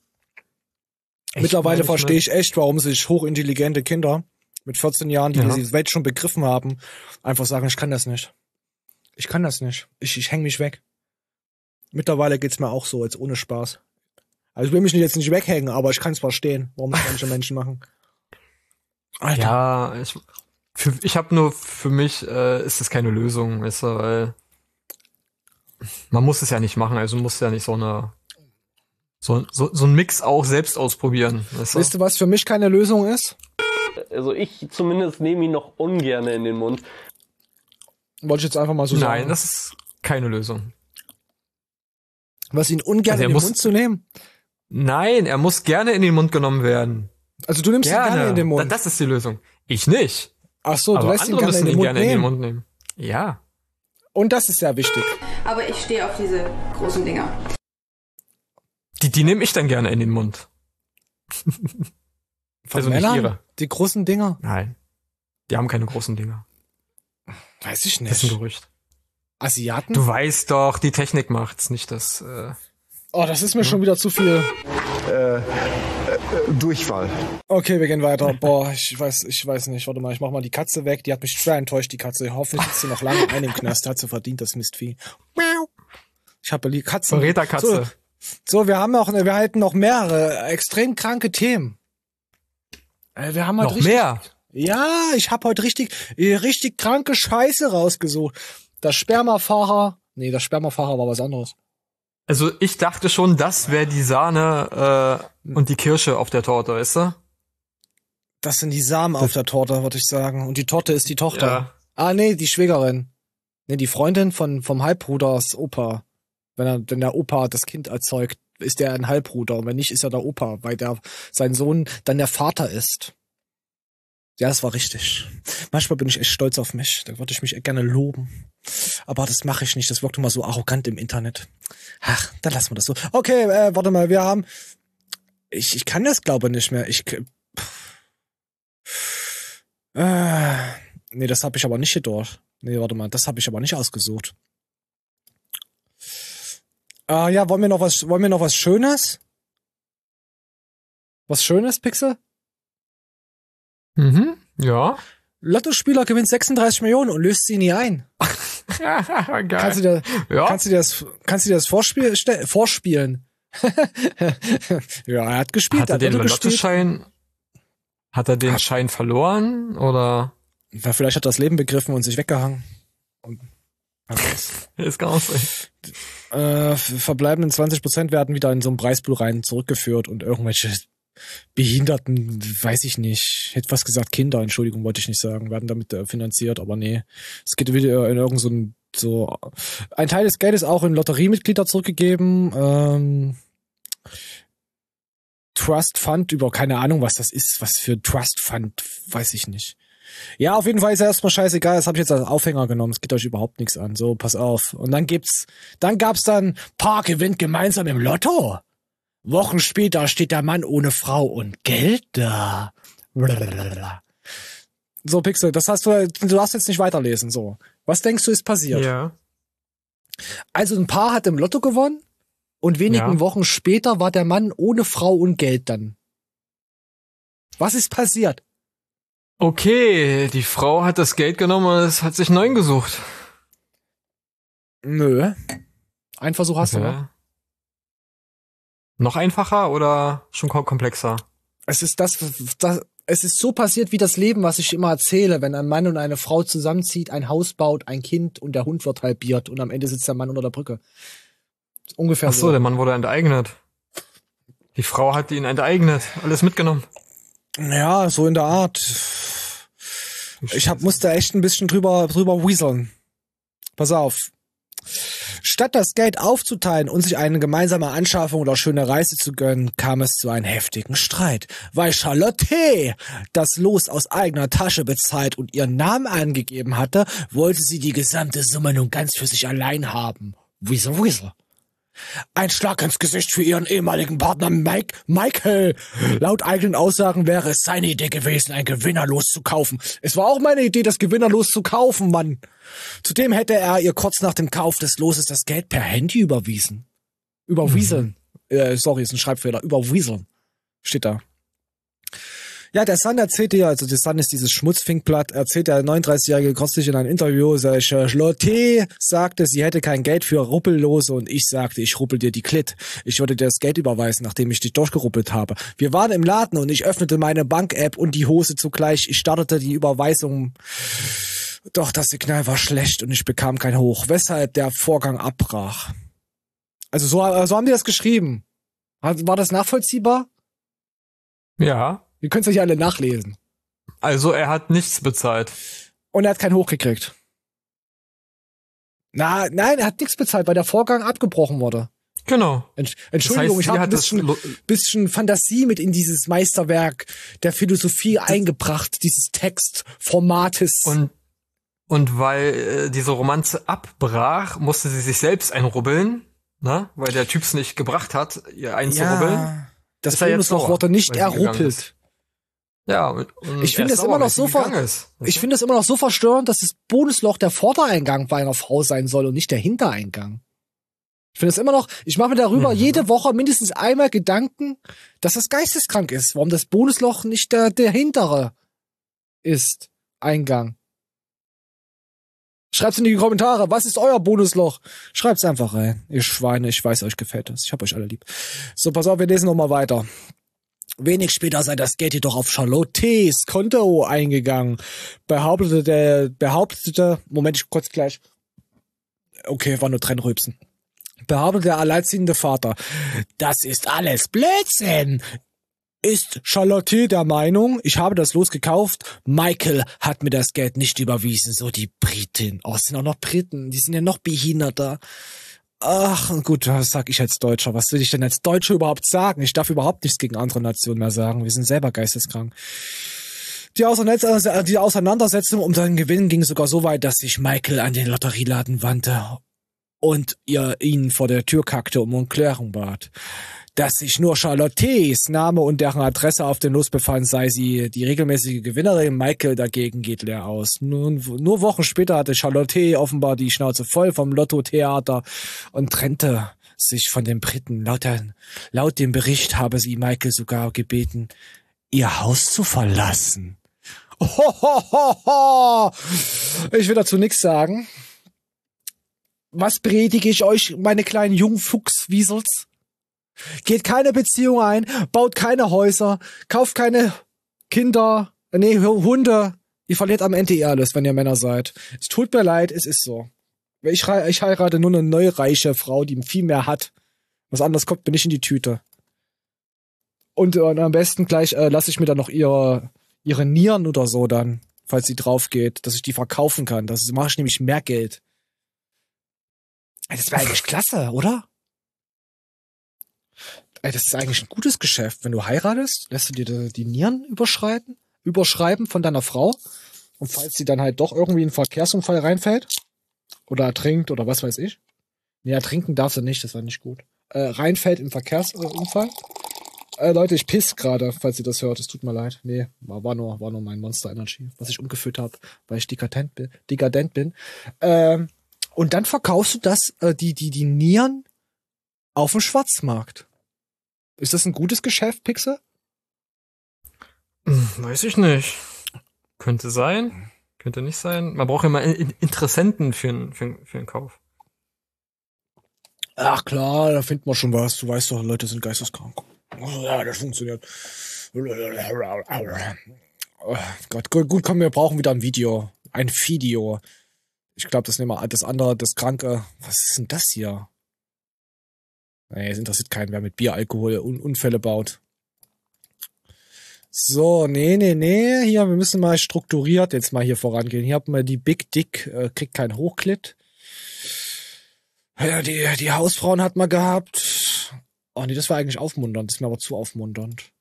echt Mittlerweile meine verstehe ne? ich echt, warum sich hochintelligente Kinder mit vierzehn Jahren, die Ja. die Welt schon begriffen haben, einfach sagen, ich kann das nicht. Ich kann das nicht. Ich, ich hänge mich weg. Mittlerweile geht's mir auch so, jetzt ohne Spaß. Also ich will mich jetzt nicht weghängen, aber ich kann es verstehen, warum das manche Menschen machen. Alter. Ja, ich, für, ich habe nur für mich äh, ist das keine Lösung, weißt du, weil man muss es ja nicht machen, also muss ja nicht so eine so, so, so ein Mix auch selbst ausprobieren. Weißt du? Weißt du, was für mich keine Lösung ist? Also ich zumindest nehme ihn noch ungern in den Mund. Wollte ich jetzt einfach mal so sagen. Nein, das ist keine Lösung. Was ihn ungern Also er in den muss- Mund zu nehmen? Nein, er muss gerne in den Mund genommen werden. Also du nimmst ihn gerne in den Mund? Da- Das ist die Lösung. Ich nicht. Ach so, du Aber lässt ihn andere gerne in müssen den ihn Mund gerne in den nehmen. Mund nehmen. Ja. Und das ist sehr wichtig. Aber ich stehe auf diese großen Dinger. Die, die nehme ich dann gerne in den Mund. Von also nicht Männern? ihre. Die großen Dinger? Nein. Die haben keine großen Dinger. Weiß ich Das ist ein nicht. Gerücht. Asiaten? Du weißt doch, die Technik macht's, nicht das. Äh Oh, das ist mir schon wieder zu viel. Äh, äh, Durchfall. Okay, wir gehen weiter. Boah, ich weiß, ich weiß nicht. Warte mal, ich mach mal die Katze weg. Die hat mich schwer enttäuscht, die Katze. Hoffentlich sitzt sie noch lange ein im Knast. Hat sie verdient, das Mistvieh. Miau. Ich habe die Katzen. Verräterkatze. So, so, wir haben noch, wir halten noch mehrere extrem kranke Themen. Äh, Wir haben heute Noch richtig, mehr? Ja, ich habe heute richtig, äh, richtig kranke Scheiße rausgesucht. Das Spermafahrer. Nee, das Spermafahrer war was anderes. Also ich dachte schon, das wäre die Sahne äh, und die Kirsche auf der Torte, weißt du? Das sind die Samen auf der Torte, würde ich sagen. Und die Torte ist die Tochter. Ja. Ah, nee, die Schwägerin. Nee, die Freundin von, vom Halbbruders Opa. Wenn er, wenn der Opa das Kind erzeugt, ist der ein Halbbruder. Und wenn nicht, ist er der Opa, weil der, sein Sohn dann der Vater ist. Ja, das war richtig. Manchmal bin ich echt stolz auf mich. Da würde ich mich gerne loben. Aber das mache ich nicht. Das wirkt immer so arrogant im Internet. Ach, dann lassen wir das so. Okay, äh, warte mal. Wir haben... Ich, ich kann das, glaube ich, nicht mehr. Ich... Äh, nee, das habe ich aber nicht hier durch. Nee, warte mal. Das habe ich aber nicht ausgesucht. Ah, ja, wollen wir noch was, wollen wir noch was Schönes? Was Schönes, Pixel? Mhm, ja. Lottospieler gewinnt sechsunddreißig Millionen und löst sie nie ein. Geil. Kannst du dir, Ja. kannst du dir das, kannst du dir das vorspiel, ste- vorspielen? Ja, er hat gespielt. Hat er hat den Lotto gespielt. Lottoschein, hat er den Schein verloren oder? Ja, vielleicht hat er das Leben begriffen und sich weggehangen. Und, Ist gar nicht so. äh, verbleibenden zwanzig Prozent werden wieder in so einen Preispool rein zurückgeführt und irgendwelche Behinderten, weiß ich nicht, hätte was gesagt, Kinder, Entschuldigung, wollte ich nicht sagen, werden damit äh, finanziert, aber nee. Es geht wieder in irgend so ein, so, ein Teil des Geldes auch in Lotteriemitglieder zurückgegeben, ähm, Trust Fund über, keine Ahnung, was das ist, was für Trust Fund, weiß ich nicht. Ja, auf jeden Fall ist ja erstmal scheißegal, das habe ich jetzt als Aufhänger genommen, es geht euch überhaupt nichts an, so, pass auf. Und dann gibt's, dann gab's dann, Paar gewinnt gemeinsam im Lotto. Wochen später steht der Mann ohne Frau und Geld da. Blablabla. So, Pixel, das hast du, du darfst jetzt nicht weiterlesen, so. Was denkst du ist passiert? Ja. Also ein Paar hat im Lotto gewonnen und wenigen ja. Wochen später war der Mann ohne Frau und Geld dann. Was ist passiert? Okay, die Frau hat das Geld genommen und es hat sich einen neuen gesucht. Nö. Ein Versuch hast okay. du noch. Noch einfacher oder schon komplexer? Es ist das, das, es ist so passiert wie das Leben, was ich immer erzähle, wenn ein Mann und eine Frau zusammenzieht, ein Haus baut, ein Kind und der Hund wird halbiert und am Ende sitzt der Mann unter der Brücke. Ungefähr Ach so, so. Der Mann wurde enteignet. Die Frau hat ihn enteignet, alles mitgenommen. Ja, so in der Art. Ich hab, musste echt ein bisschen drüber, drüber wieseln. Pass auf. Statt das Geld aufzuteilen und sich eine gemeinsame Anschaffung oder schöne Reise zu gönnen, kam es zu einem heftigen Streit. Weil Charlotte das Los aus eigener Tasche bezahlt und ihren Namen angegeben hatte, wollte sie die gesamte Summe nun ganz für sich allein haben. Wieso, wieso? Ein Schlag ins Gesicht für ihren ehemaligen Partner Mike, Michael. Laut eigenen Aussagen wäre es seine Idee gewesen, ein Gewinnerlos zu kaufen. Es war auch meine Idee, das Gewinnerlos zu kaufen, Mann. Zudem hätte er ihr kurz nach dem Kauf des Loses das Geld per Handy überwiesen. Überwieseln. Mhm. Äh, sorry, ist ein Schreibfehler. Überwieseln. Steht da. Ja, der Sun erzählte ja, also der Sun ist dieses Schmutzfinkblatt, erzählt der neununddreißigjährige kürzlich in einem Interview, Charlotte sagte, sie hätte kein Geld für Ruppellose und ich sagte, ich ruppel dir die Klit. Ich würde dir das Geld überweisen, nachdem ich dich durchgeruppelt habe. Wir waren im Laden und ich öffnete meine Bank-App und die Hose zugleich. Ich startete die Überweisung, doch das Signal war schlecht und ich bekam kein Hoch, weshalb der Vorgang abbrach. Also so, so haben die das geschrieben. War das nachvollziehbar? Ja. Ihr könnt es euch alle nachlesen. Also er hat nichts bezahlt. Und er hat keinen Hoch gekriegt. Na, nein, er hat nichts bezahlt, weil der Vorgang abgebrochen wurde. Genau. Entsch- Entschuldigung, das heißt, ich habe ein bisschen, bisschen Fantasie mit in dieses Meisterwerk der Philosophie eingebracht, dieses Textformates. Und, und weil äh, diese Romanze abbrach, musste sie sich selbst einrubbeln, ne? Weil der Typ's nicht gebracht hat, ihr einzurubbeln. Ja, das Bonusloch wurde nicht erruppelt. Ja, und, und ich finde es immer noch so ver- ich finde es immer noch so verstörend, dass das Bonusloch der Vordereingang bei einer Frau sein soll und nicht der Hintereingang. Ich finde es immer noch, ich mache mir darüber mhm. jede Woche mindestens einmal Gedanken, dass das geisteskrank ist, warum das Bonusloch nicht der, der hintere ist. Eingang. Schreibt's in die Kommentare, was ist euer Bonusloch? Schreibt's einfach rein. Ihr Schweine, ich weiß, euch gefällt das. Ich hab euch alle lieb. So, pass auf, wir lesen noch mal weiter. Wenig später sei das Geld jedoch auf Charlottes Konto eingegangen. Behauptete der, behauptete, Moment, ich kurz gleich. Okay, war nur Trennrübsen. Behauptete der alleinziehende Vater. Das ist alles Blödsinn. Ist Charlotte der Meinung, ich habe das Los gekauft, Michael hat mir das Geld nicht überwiesen, so die Britin. Oh, es sind auch noch Briten, die sind ja noch behinderter. Ach, gut, was sag ich als Deutscher? Was will ich denn als Deutscher überhaupt sagen? Ich darf überhaupt nichts gegen andere Nationen mehr sagen. Wir sind selber geisteskrank. Die, Auseinander- die Auseinandersetzung um seinen Gewinn ging sogar so weit, dass sich Michael an den Lotterieladen wandte und ihr ihn vor der Tür kackte und um Klärung bat. Dass sich nur Charlottes Name und deren Adresse auf dem Los befand, sei sie die regelmäßige Gewinnerin. Michael dagegen geht leer aus. Nun, nur Wochen später hatte Charlotte offenbar die Schnauze voll vom Lotto-Theater und trennte sich von den Briten. Laut, der, laut dem Bericht habe sie Michael sogar gebeten, ihr Haus zu verlassen. Ohohoho. Ich will dazu nichts sagen. Was predige ich euch, meine kleinen Jungfuchswiesels? Geht keine Beziehung ein, baut keine Häuser, kauft keine Kinder, nee, Hunde. Ihr verliert am Ende eh alles, wenn ihr Männer seid. Es tut mir leid, es ist so. Ich, ich heirate nur eine neureiche Frau, die viel mehr hat. Was anderes kommt mir nicht in die Tüte. Und, und am besten gleich äh, lasse ich mir dann noch ihre, ihre Nieren oder so dann, falls sie drauf geht, dass ich die verkaufen kann. Das mache ich nämlich mehr Geld. Das wäre eigentlich klasse, oder? Ey, das ist eigentlich ein gutes Geschäft. Wenn du heiratest, lässt du dir die, die Nieren überschreiten, überschreiben von deiner Frau. Und falls sie dann halt doch irgendwie in einen Verkehrsunfall reinfällt oder ertrinkt oder was weiß ich. Nee, ertrinken darf sie nicht, das war nicht gut. Äh, reinfällt im Verkehrsunfall. Äh, Leute, ich piss gerade, falls ihr das hört. Es tut mir leid. Nee, war, war nur, war nur mein Monster Energy, was ich umgefüllt habe, weil ich dekadent bin. Dekadent bin. Ähm, Und dann verkaufst du das, äh, die, die, die Nieren auf dem Schwarzmarkt. Ist das ein gutes Geschäft, Pixel? Hm, weiß ich nicht. Könnte sein. Könnte nicht sein. Man braucht ja mal Interessenten für einen für, für einen Kauf. Ach klar, da findet man schon was. Du weißt doch, Leute sind geisteskrank. Ja, das funktioniert. Oh Gott, gut, gut, komm, wir brauchen wieder ein Video. Ein Video. Ich glaube, das nehmen wir das andere, das Kranke. Was ist denn das hier? Nee, es interessiert keinen, wer mit Bier, Alkohol Un- Unfälle baut. So, nee, nee, nee. Hier, wir müssen mal strukturiert jetzt mal hier vorangehen. Hier haben wir die Big Dick, äh, kriegt kein Hochklit. Ja, die, die Hausfrauen hat man gehabt. Oh nee, das war eigentlich aufmunternd. Das ist mir aber zu aufmunternd.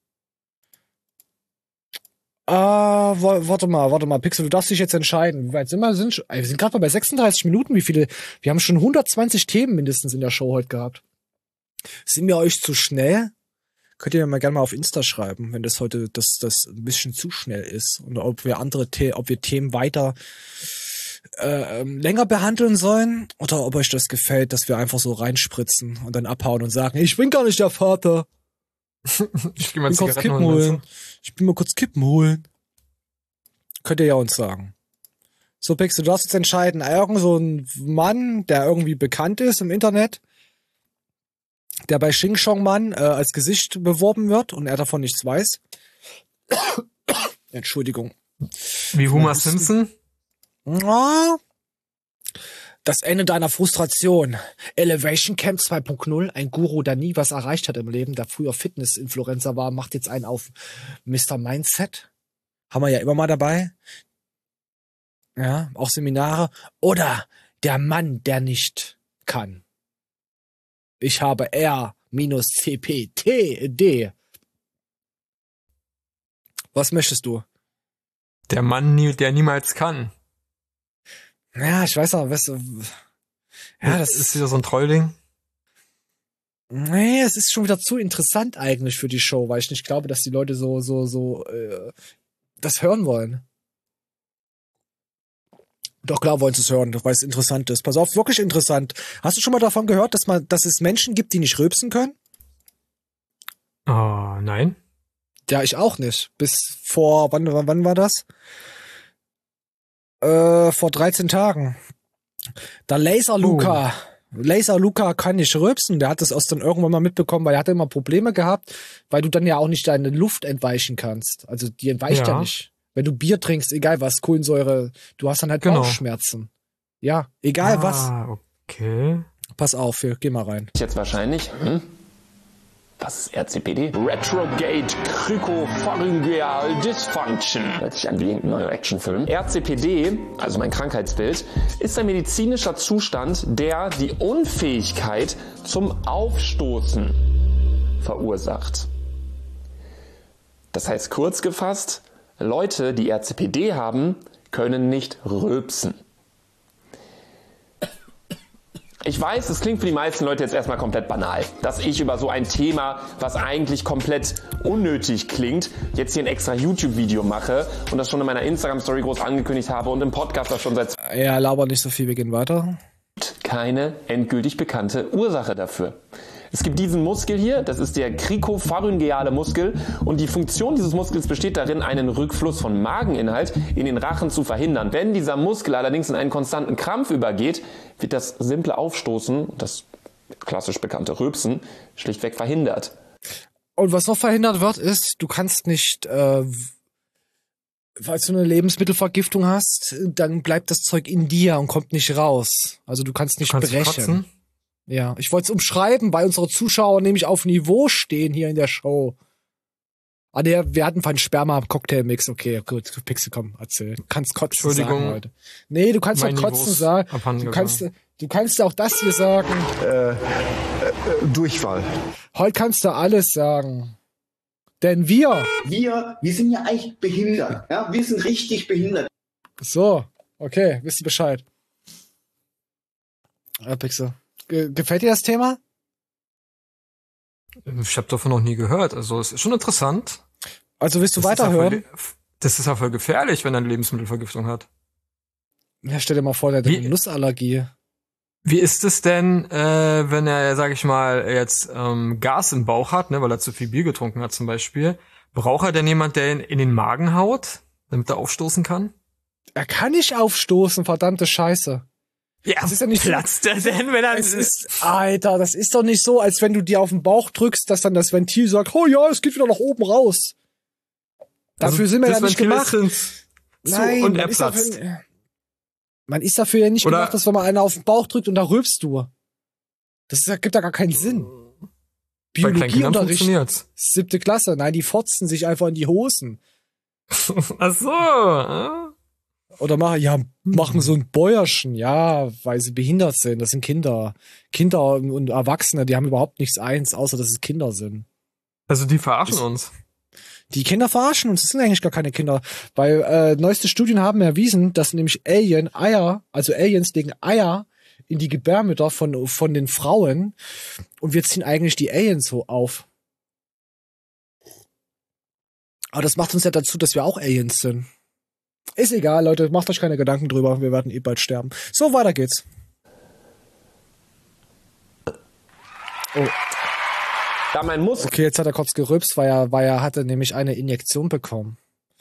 Ah, w- warte mal, warte mal, Pixel, du darfst dich jetzt entscheiden. Wie weit sind wir? Sind, wir sind gerade mal bei sechsunddreißig Minuten. Wie viele? Wir haben schon hundertzwanzig Themen mindestens in der Show heute gehabt. Sind wir euch zu schnell? Könnt ihr mir mal gerne mal auf Insta schreiben, wenn das heute das, das ein bisschen zu schnell ist. Und ob wir andere The- ob wir Themen weiter äh, länger behandeln sollen oder ob euch das gefällt, dass wir einfach so reinspritzen und dann abhauen und sagen, ich bin gar nicht der Vater. Ich geh mal bin kurz Zigaretten Kippen holen. holen. Ich bin mal kurz Kippen holen. Könnt ihr ja uns sagen. So, Pixel, du darfst jetzt entscheiden. Irgend so ein Mann, der irgendwie bekannt ist im Internet, der bei Xing Shong Man äh, als Gesicht beworben wird und er davon nichts weiß. Entschuldigung. Wie Homer Simpson? Ja. Das Ende deiner Frustration. Elevation Camp zwei Punkt null. Ein Guru, der nie was erreicht hat im Leben, der früher Fitness-Influencer war, macht jetzt einen auf Mister Mindset. Haben wir ja immer mal dabei. Ja, auch Seminare. Oder der Mann, der nicht kann. Ich habe R C P T D. Was möchtest du? Der Mann, nie- der niemals kann. Ja, ich weiß auch, weißt du, ja, das ist wieder so ein Trollding. Nee, es ist schon wieder zu interessant eigentlich für die Show, weil ich nicht glaube, dass die Leute so, so, so, äh, das hören wollen. Doch klar wollen sie es hören, weil es interessant ist. Pass auf, wirklich interessant. Hast du schon mal davon gehört, dass man, dass es Menschen gibt, die nicht rülpsen können? Oh, nein. Ja, ich auch nicht. Bis vor, wann, wann, wann war das? Äh, vor dreizehn Tagen. Der Laser Luca. Oh. Laser Luca kann nicht rülpsen. Der hat das erst dann irgendwann mal mitbekommen, weil er hatte immer Probleme gehabt, weil du dann ja auch nicht deine Luft entweichen kannst. Also die entweicht ja, ja nicht. Wenn du Bier trinkst, egal was, Kohlensäure, du hast dann halt genau. Bauchschmerzen. Ja, egal ah, was. Okay. Pass auf, wir, geh mal rein. Jetzt wahrscheinlich, hm? Was ist R C P D? Retrograde Cricopharyngeal Dysfunction. Hört sich an wie ein neuer Actionfilm. R C P D, also mein Krankheitsbild, ist ein medizinischer Zustand, der die Unfähigkeit zum Aufstoßen verursacht. Das heißt kurz gefasst, Leute, die R C P D haben, können nicht rülpsen. Ich weiß, es klingt für die meisten Leute jetzt erstmal komplett banal, dass ich über so ein Thema, was eigentlich komplett unnötig klingt, jetzt hier ein extra YouTube-Video mache und das schon in meiner Instagram-Story groß angekündigt habe und im Podcast auch schon seit... Ja, laber nicht so viel, wir gehen weiter. Keine endgültig bekannte Ursache dafür. Es gibt diesen Muskel hier, das ist der cricopharyngeale Muskel und die Funktion dieses Muskels besteht darin, einen Rückfluss von Mageninhalt in den Rachen zu verhindern. Wenn dieser Muskel allerdings in einen konstanten Krampf übergeht, wird das simple Aufstoßen, das klassisch bekannte Rülpsen, schlichtweg verhindert. Und was noch verhindert wird, ist, du kannst nicht, äh, falls du eine Lebensmittelvergiftung hast, dann bleibt das Zeug in dir und kommt nicht raus. Also du kannst nicht du kannst brechen. Kotzen? Ja, ich wollte es umschreiben, weil unsere Zuschauer nämlich auf Niveau stehen hier in der Show. Ah, der, wir hatten von Sperma-Cocktail-Mix. Okay, gut, Pixel, komm, erzähl. Du kannst kotzen Entschuldigung. sagen heute. Nee, du kannst Mein doch kotzen Niveau ist sagen. Du abhandengegangen. kannst, du kannst auch das hier sagen. Äh, äh, Durchfall. Heute kannst du alles sagen. Denn wir... Wir, wir sind ja eigentlich behindert. Ja? Wir sind richtig behindert. So, okay, wisst ihr Bescheid. Ja, Pixel. Gefällt dir das Thema? Ich habe davon noch nie gehört. Also es ist schon interessant. Also willst du das weiterhören? Ist ja voll, das ist ja voll gefährlich, wenn er eine Lebensmittelvergiftung hat. Ja, stell dir mal vor, der hat eine Nussallergie. Wie ist es denn, äh, wenn er, sag ich mal, jetzt ähm, Gas im Bauch hat, ne, weil er zu viel Bier getrunken hat zum Beispiel? Braucht er denn jemand, der ihn in den Magen haut, damit er aufstoßen kann? Er kann nicht aufstoßen, verdammte Scheiße. Ja, das ist ja nicht platzt er denn, wenn er... Es ist, Alter, das ist doch nicht so, als wenn du dir auf den Bauch drückst, dass dann das Ventil sagt, oh ja, es geht wieder nach oben raus. Dafür also sind wir ja nicht gemacht. Nein, und er man, ist platzt. dafür, man ist dafür ja nicht Oder gemacht, dass wenn man einer auf den Bauch drückt und da rülpst du. Das ist, gibt da gar keinen Sinn. Biologieunterricht, siebte Klasse. Nein, die fotzen sich einfach in die Hosen. Ach so. Äh? Oder machen, ja, machen so ein Bäuerchen, ja, weil sie behindert sind. Das sind Kinder. Kinder und Erwachsene, die haben überhaupt nichts eins, außer dass es Kinder sind. Also die verarschen das, uns. Die Kinder verarschen uns, das sind eigentlich gar keine Kinder. Weil äh, neueste Studien haben erwiesen, dass nämlich Alien Eier, also Aliens legen Eier in die Gebärmütter von, von den Frauen und wir ziehen eigentlich die Aliens so auf. Aber das macht uns ja dazu, dass wir auch Aliens sind. Ist egal, Leute, macht euch keine Gedanken drüber, wir werden eh bald sterben. So, weiter geht's. Oh. Da mein Muskel. Okay, jetzt hat er kurz gerülpst, weil er, weil er hatte nämlich eine Injektion bekommen.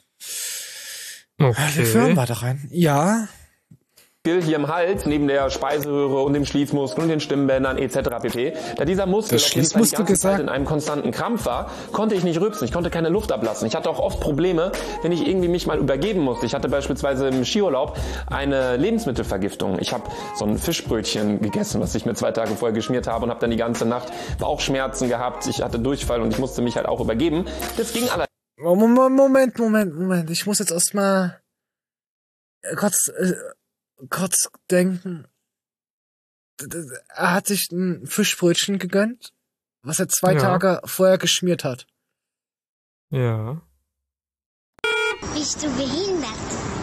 Okay. Wir führen weiter rein. Ja. Hier im Hals, neben der Speiseröhre und dem Schließmuskel und den Stimmbändern et cetera pp. Da dieser Muskel auf jeden Fall die ganze Zeit in einem konstanten Krampf war, konnte ich nicht rülpsen, ich konnte keine Luft ablassen. Ich hatte auch oft Probleme, wenn ich irgendwie mich mal übergeben musste. Ich hatte beispielsweise im Skiurlaub eine Lebensmittelvergiftung. Ich habe so ein Fischbrötchen gegessen, was ich mir zwei Tage vorher geschmiert habe und habe dann die ganze Nacht Bauchschmerzen gehabt. Ich hatte Durchfall und ich musste mich halt auch übergeben. Das ging allerdings. Moment, Moment, Moment. Ich muss jetzt erstmal kurz... Äh kurz denken. Er hat sich ein Fischbrötchen gegönnt, was er zwei ja. Tage vorher geschmiert hat. Ja. Bist du behindert?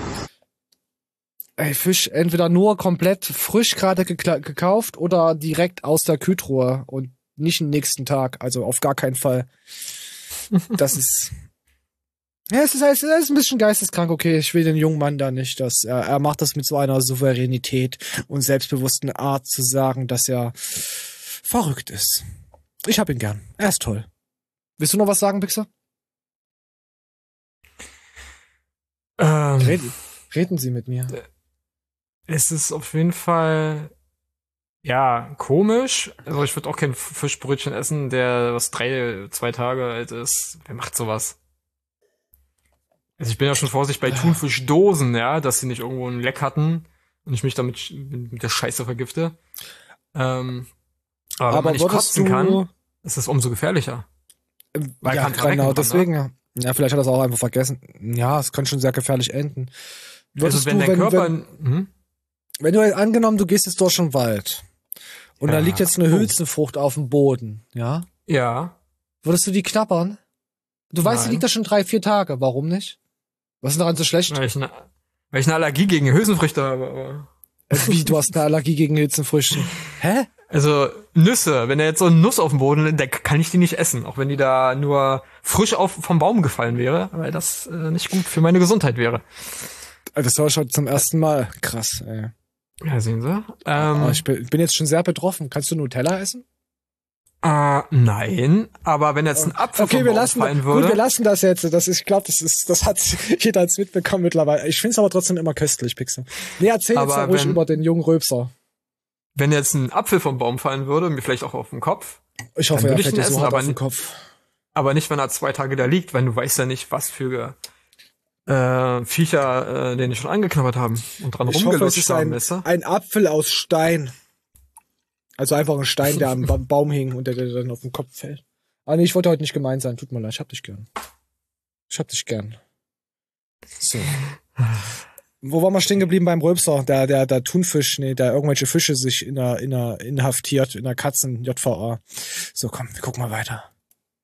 Ey, Fisch entweder nur komplett frisch gerade gekla- gekauft oder direkt aus der Kühltruhe und nicht den nächsten Tag. Also auf gar keinen Fall. Das ist... Ja, es ist, es ist ein bisschen geisteskrank, okay, ich will den jungen Mann da nicht, dass er, er macht das mit so einer Souveränität und selbstbewussten Art zu sagen, dass er verrückt ist. Ich hab ihn gern. Er ist toll. Willst du noch was sagen, Pixar? Ähm, reden, reden Sie mit mir. Es ist auf jeden Fall, ja, komisch. Also ich würde auch kein Fischbrötchen essen, der was drei, zwei Tage alt ist. Wer macht sowas? Also ich bin ja schon vorsichtig bei Thunfischdosen, ja, dass sie nicht irgendwo ein Leck hatten und ich mich damit mit der Scheiße vergifte. Ähm, aber, aber wenn man nicht kotzen du... kann, ist das umso gefährlicher. Weil ja, genau, deswegen. Ne? Ja, vielleicht hat er es auch einfach vergessen. Ja, es kann schon sehr gefährlich enden. Würdest also wenn du, dein wenn, Körper... Wenn, hm? wenn du angenommen, du gehst jetzt durch den Wald und ja. da liegt jetzt eine Hülsenfrucht auf dem Boden, ja? Ja. Würdest du die knabbern? Du weißt, die liegt da schon drei, vier Tage. Warum nicht? Was ist daran so schlecht? Weil ich eine, weil ich eine Allergie gegen Hülsenfrüchte habe. Aber Wie, du hast eine Allergie gegen Hülsenfrüchte? Hä? Also Nüsse, wenn da jetzt so eine Nuss auf dem Boden liegt, dann kann ich die nicht essen, auch wenn die da nur frisch auf, vom Baum gefallen wäre, weil das äh, nicht gut für meine Gesundheit wäre. Das höre ich heute zum ersten Mal. Krass, ey. Ja, sehen Sie. Ähm, oh, ich bin, bin jetzt schon sehr betroffen. Kannst du Nutella essen? Äh, nein, aber wenn jetzt ein Apfel okay, vom wir Baum lassen, fallen würde... Gut, wir lassen das jetzt. Das ist, ich glaube, das ist, das hat jeder jetzt mitbekommen mittlerweile. Ich finde es aber trotzdem immer köstlich, Pixel. Nee, erzähl aber jetzt mal ruhig wenn, über den jungen Rülpser. Wenn jetzt ein Apfel vom Baum fallen würde, mir vielleicht auch auf den Kopf, ich hoffe, dann er würde ich ihn essen, so aber, auf den Kopf. aber nicht, wenn er zwei Tage da liegt, weil du weißt ja nicht, was für äh, Viecher äh, den die schon angeknabbert haben und dran rumgelutscht haben. Es ist ein, ein Apfel aus Stein. Also einfach ein Stein, der am ba- Baum hing und der, der dann auf den Kopf fällt. Ah nee, ich wollte heute nicht gemein sein. Tut mir leid, ich hab dich gern. Ich hab dich gern. So. Wo waren wir stehen geblieben beim Rülpser? Der, der, der Thunfisch, nee, der irgendwelche Fische sich in der, in der, inhaftiert, in der Katzen-J V A. So, komm, wir gucken mal weiter.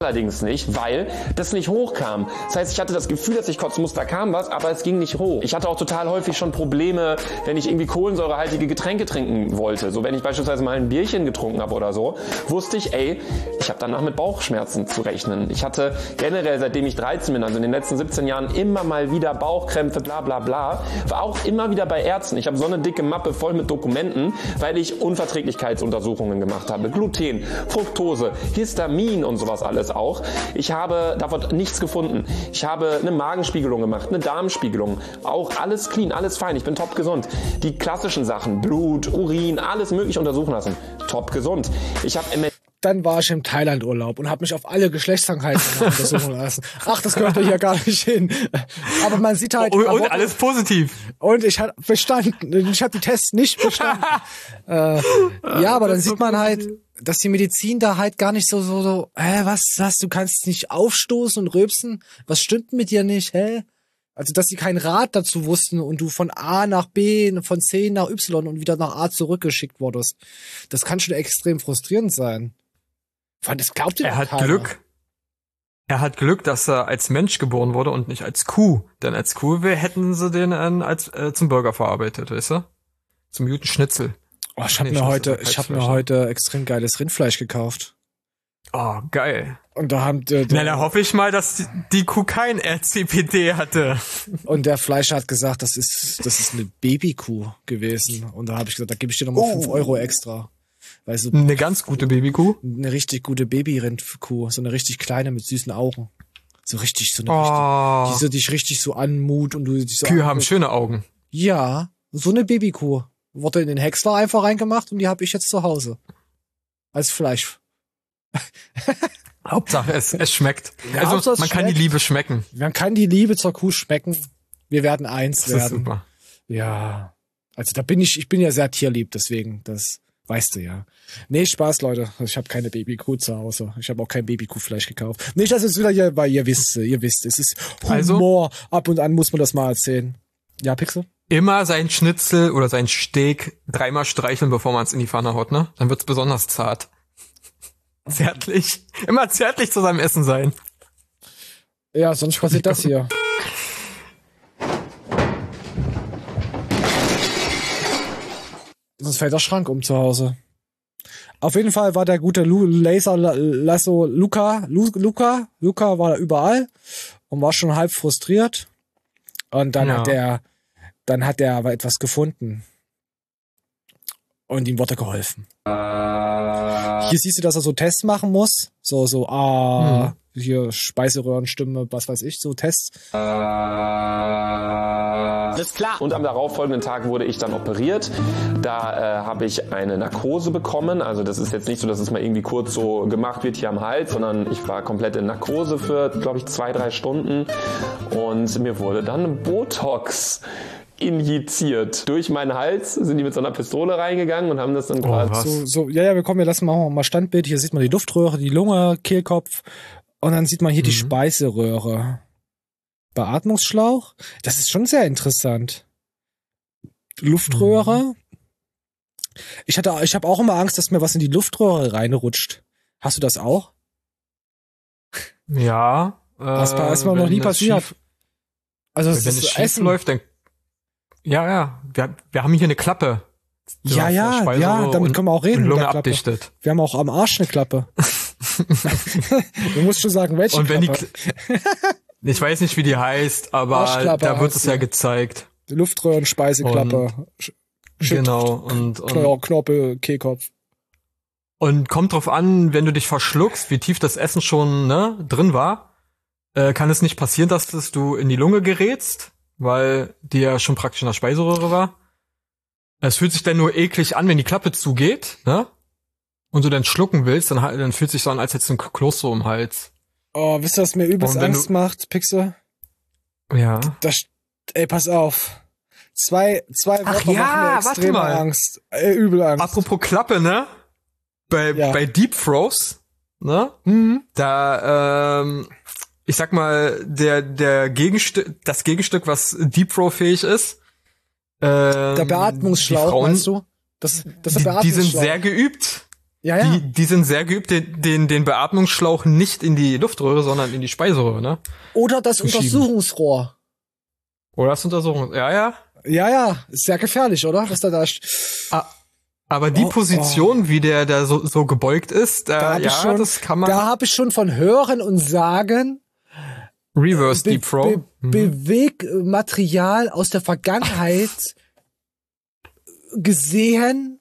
allerdings nicht, weil das nicht hochkam. Das heißt, ich hatte das Gefühl, dass ich kotzen muss, da kam was, aber es ging nicht hoch. Ich hatte auch total häufig schon Probleme, wenn ich irgendwie kohlensäurehaltige Getränke trinken wollte. So, wenn ich beispielsweise mal ein Bierchen getrunken habe oder so, wusste ich, ey, ich habe danach mit Bauchschmerzen zu rechnen. Ich hatte generell, seitdem ich dreizehn bin, also in den letzten siebzehn Jahren, immer mal wieder Bauchkrämpfe, bla bla bla. War auch immer wieder bei Ärzten. Ich habe so eine dicke Mappe voll mit Dokumenten, weil ich Unverträglichkeitsuntersuchungen gemacht habe. Gluten, Fructose, Histamin und sowas alles auch. Ich habe davon nichts gefunden. Ich habe eine Magenspiegelung gemacht, eine Darmspiegelung. Auch alles clean, alles fein. Ich bin top gesund. Die klassischen Sachen, Blut, Urin, alles mögliche untersuchen lassen. Top gesund. Ich habe Dann war ich im Thailand-Urlaub und habe mich auf alle Geschlechtskrankheiten untersuchen lassen. Ach, das gehört hier gar nicht hin. Aber man sieht halt... Und, und alles positiv. Und ich habe bestanden. Ich habe die Tests nicht bestanden. äh, ja, aber dann sieht man halt, dass die Medizin da halt gar nicht so, so, so, hä, was, was, du kannst nicht aufstoßen und rülpsen? Was stimmt mit dir nicht, hä? Also, dass sie keinen Rat dazu wussten und du von A nach B, von C nach Y und wieder nach A zurückgeschickt wurdest. Das kann schon extrem frustrierend sein. Das glaubt dir er hat keiner. Glück. Er hat Glück, dass er als Mensch geboren wurde und nicht als Kuh. Denn als Kuh hätten sie den äh, als äh, zum Burger verarbeitet, weißt du? Zum guten Schnitzel. Oh, ich habe nee, mir heute, ich habe mir heute extrem geiles Rindfleisch gekauft. Oh, geil. Und da haben äh, Na, da hoffe ich mal, dass die, die Kuh kein R C P D hatte. Und der Fleischer hat gesagt, das ist das ist eine Babykuh gewesen. Und da habe ich gesagt, da gebe ich dir nochmal fünf Euro extra. Weißt du, eine ganz gute Babykuh? Eine richtig gute Babyrindkuh. So eine richtig kleine mit süßen Augen. So richtig, so eine oh. richtig, die so dich richtig so anmut und du dich so Kühe anmut. haben schöne Augen. Ja, so eine Babykuh. Wurde in den Häcksler einfach reingemacht und die habe ich jetzt zu Hause. Als Fleisch. Hauptsache es, es schmeckt. Ja, also Hauptsache, man es kann schmeckt. die Liebe schmecken. Man kann die Liebe zur Kuh schmecken. Wir werden eins das werden. Ist super. Ja. Also da bin ich, ich bin ja sehr tierlieb, deswegen, das weißt du ja. Nee, Spaß, Leute. Ich habe keine Babykuh zu Hause. Ich habe auch kein Babykuhfleisch gekauft. Nicht, dass es wieder hier, weil ihr wisst, ihr wisst, es ist Humor. Also, ab und an muss man das mal erzählen. Ja, Pixel? Immer sein Schnitzel oder sein Steak dreimal streicheln, bevor man es in die Pfanne haut, ne? Dann wird's besonders zart. Zärtlich. Immer zärtlich zu seinem Essen sein. Ja, sonst passiert das hier. Sonst fällt der Schrank um zu Hause. Auf jeden Fall war der gute Lu Laser Lasso Luca, Lu Luca, Luca war da überall und war schon halb frustriert. Und dann ja. hat er, dann hat er aber etwas gefunden. Und ihm wurde geholfen. Hier siehst du, dass er so Tests machen muss. So, so, ah, hm. hier Speiseröhrenstimme, was weiß ich, so Tests. Alles klar. Und am darauffolgenden Tag wurde ich dann operiert. Da äh, habe ich eine Narkose bekommen. Also das ist jetzt nicht so, dass es mal irgendwie kurz so gemacht wird hier am Hals, sondern ich war komplett in Narkose für, glaube ich, zwei, drei Stunden. Und mir wurde dann Botox injiziert. Durch meinen Hals sind die mit so einer Pistole reingegangen und haben das dann quasi... Oh, so, so, ja, ja, wir kommen, wir lassen mal, mal Standbild. Hier sieht man die Luftröhre, die Lunge, Kehlkopf und dann sieht man hier mhm. die Speiseröhre. Beatmungsschlauch? Das ist schon sehr interessant. Luftröhre? Mhm. Ich hatte, ich habe auch immer Angst, dass mir was in die Luftröhre reinrutscht. Hast du das auch? Ja. Das äh, ist mir noch nie passiert. Schief, also wenn es schief Essen läuft, dann ja, ja. Wir, wir haben hier eine Klappe. Ja, ja, ja, damit und, können wir auch reden. Und Lunge abdichtet. Wir haben auch am Arsch eine Klappe. Du musst schon sagen, welche und wenn Klappe. Die, ich weiß nicht, wie die heißt, aber da wird es ja gezeigt. Die Luftröhrenspeiseklappe. Genau. Und, und Knorpel, Kehlkopf. Und kommt drauf an, wenn du dich verschluckst, wie tief das Essen schon ne, drin war, äh, kann es nicht passieren, dass das du in die Lunge gerätst, weil die ja schon praktisch in der Speiseröhre war. Es fühlt sich dann nur eklig an, wenn die Klappe zugeht, ne? Und du dann schlucken willst, dann, dann fühlt sich so an, als hättest du ein Kloß so im Hals. Oh, wisst ihr, was mir übelst Angst du, macht, Pixel? Ja. Das, ey, pass auf. Zwei, zwei Ach Wochen ja, machen mir extreme Angst. Äh, übel Angst. Apropos Klappe, ne? Bei, ja. bei Deep Throws, ne? Mhm. Da, ähm, ich sag mal, der, der Gegenstück, das Gegenstück, was Deep Throw fähig ist, ähm, der Beatmungsschlauch, Frauen, meinst du? Das, das ist der die, die Beatmungsschlauch. sind sehr geübt. Ja, ja. Die, die sind sehr geübt, den, den, den Beatmungsschlauch nicht in die Luftröhre, sondern in die Speiseröhre, ne? Oder das Zu schieben. Untersuchungsrohr. Oder das Untersuchungsrohr, ja, ja. Ja, ja, ist sehr gefährlich, oder? Was da da ah, Aber die oh, Position, oh. wie der da so, so gebeugt ist, äh, da ja, schon, das kann man... Da habe ich schon von Hören und Sagen Reverse Be- Deep Throw. Be- mhm. Bewegmaterial aus der Vergangenheit gesehen,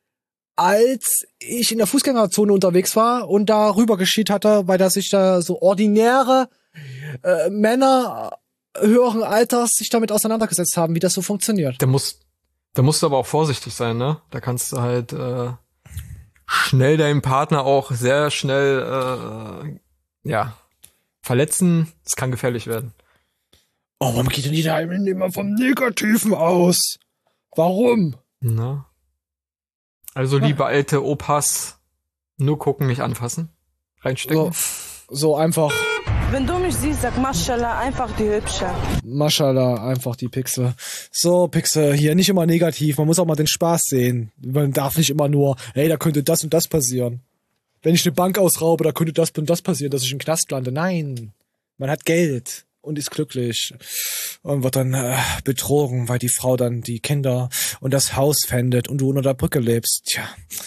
als ich in der Fußgängerzone unterwegs war und da rüber geschied hatte, weil da sich da so ordinäre äh, Männer höheren Alters sich damit auseinandergesetzt haben, wie das so funktioniert. Da muss, da musst du aber auch vorsichtig sein, ne? Da kannst du halt äh, schnell deinen Partner auch sehr schnell äh, ja verletzen. Das kann gefährlich werden. Oh, warum geht denn die da immer vom Negativen aus? Warum? Na? Also liebe alte Opas, nur gucken, nicht anfassen. Reinstecken. So, so einfach. Wenn du mich siehst, sag Maschallah, einfach die Hübsche. Maschallah, einfach die Pixel. So, Pixel, hier nicht immer negativ. Man muss auch mal den Spaß sehen. Man darf nicht immer nur, hey, da könnte das und das passieren. Wenn ich eine Bank ausraube, da könnte das und das passieren, dass ich im Knast lande. Nein, man hat Geld und ist glücklich und wird dann äh, betrogen, weil die Frau dann die Kinder und das Haus pfändet und du unter der Brücke lebst. Tja.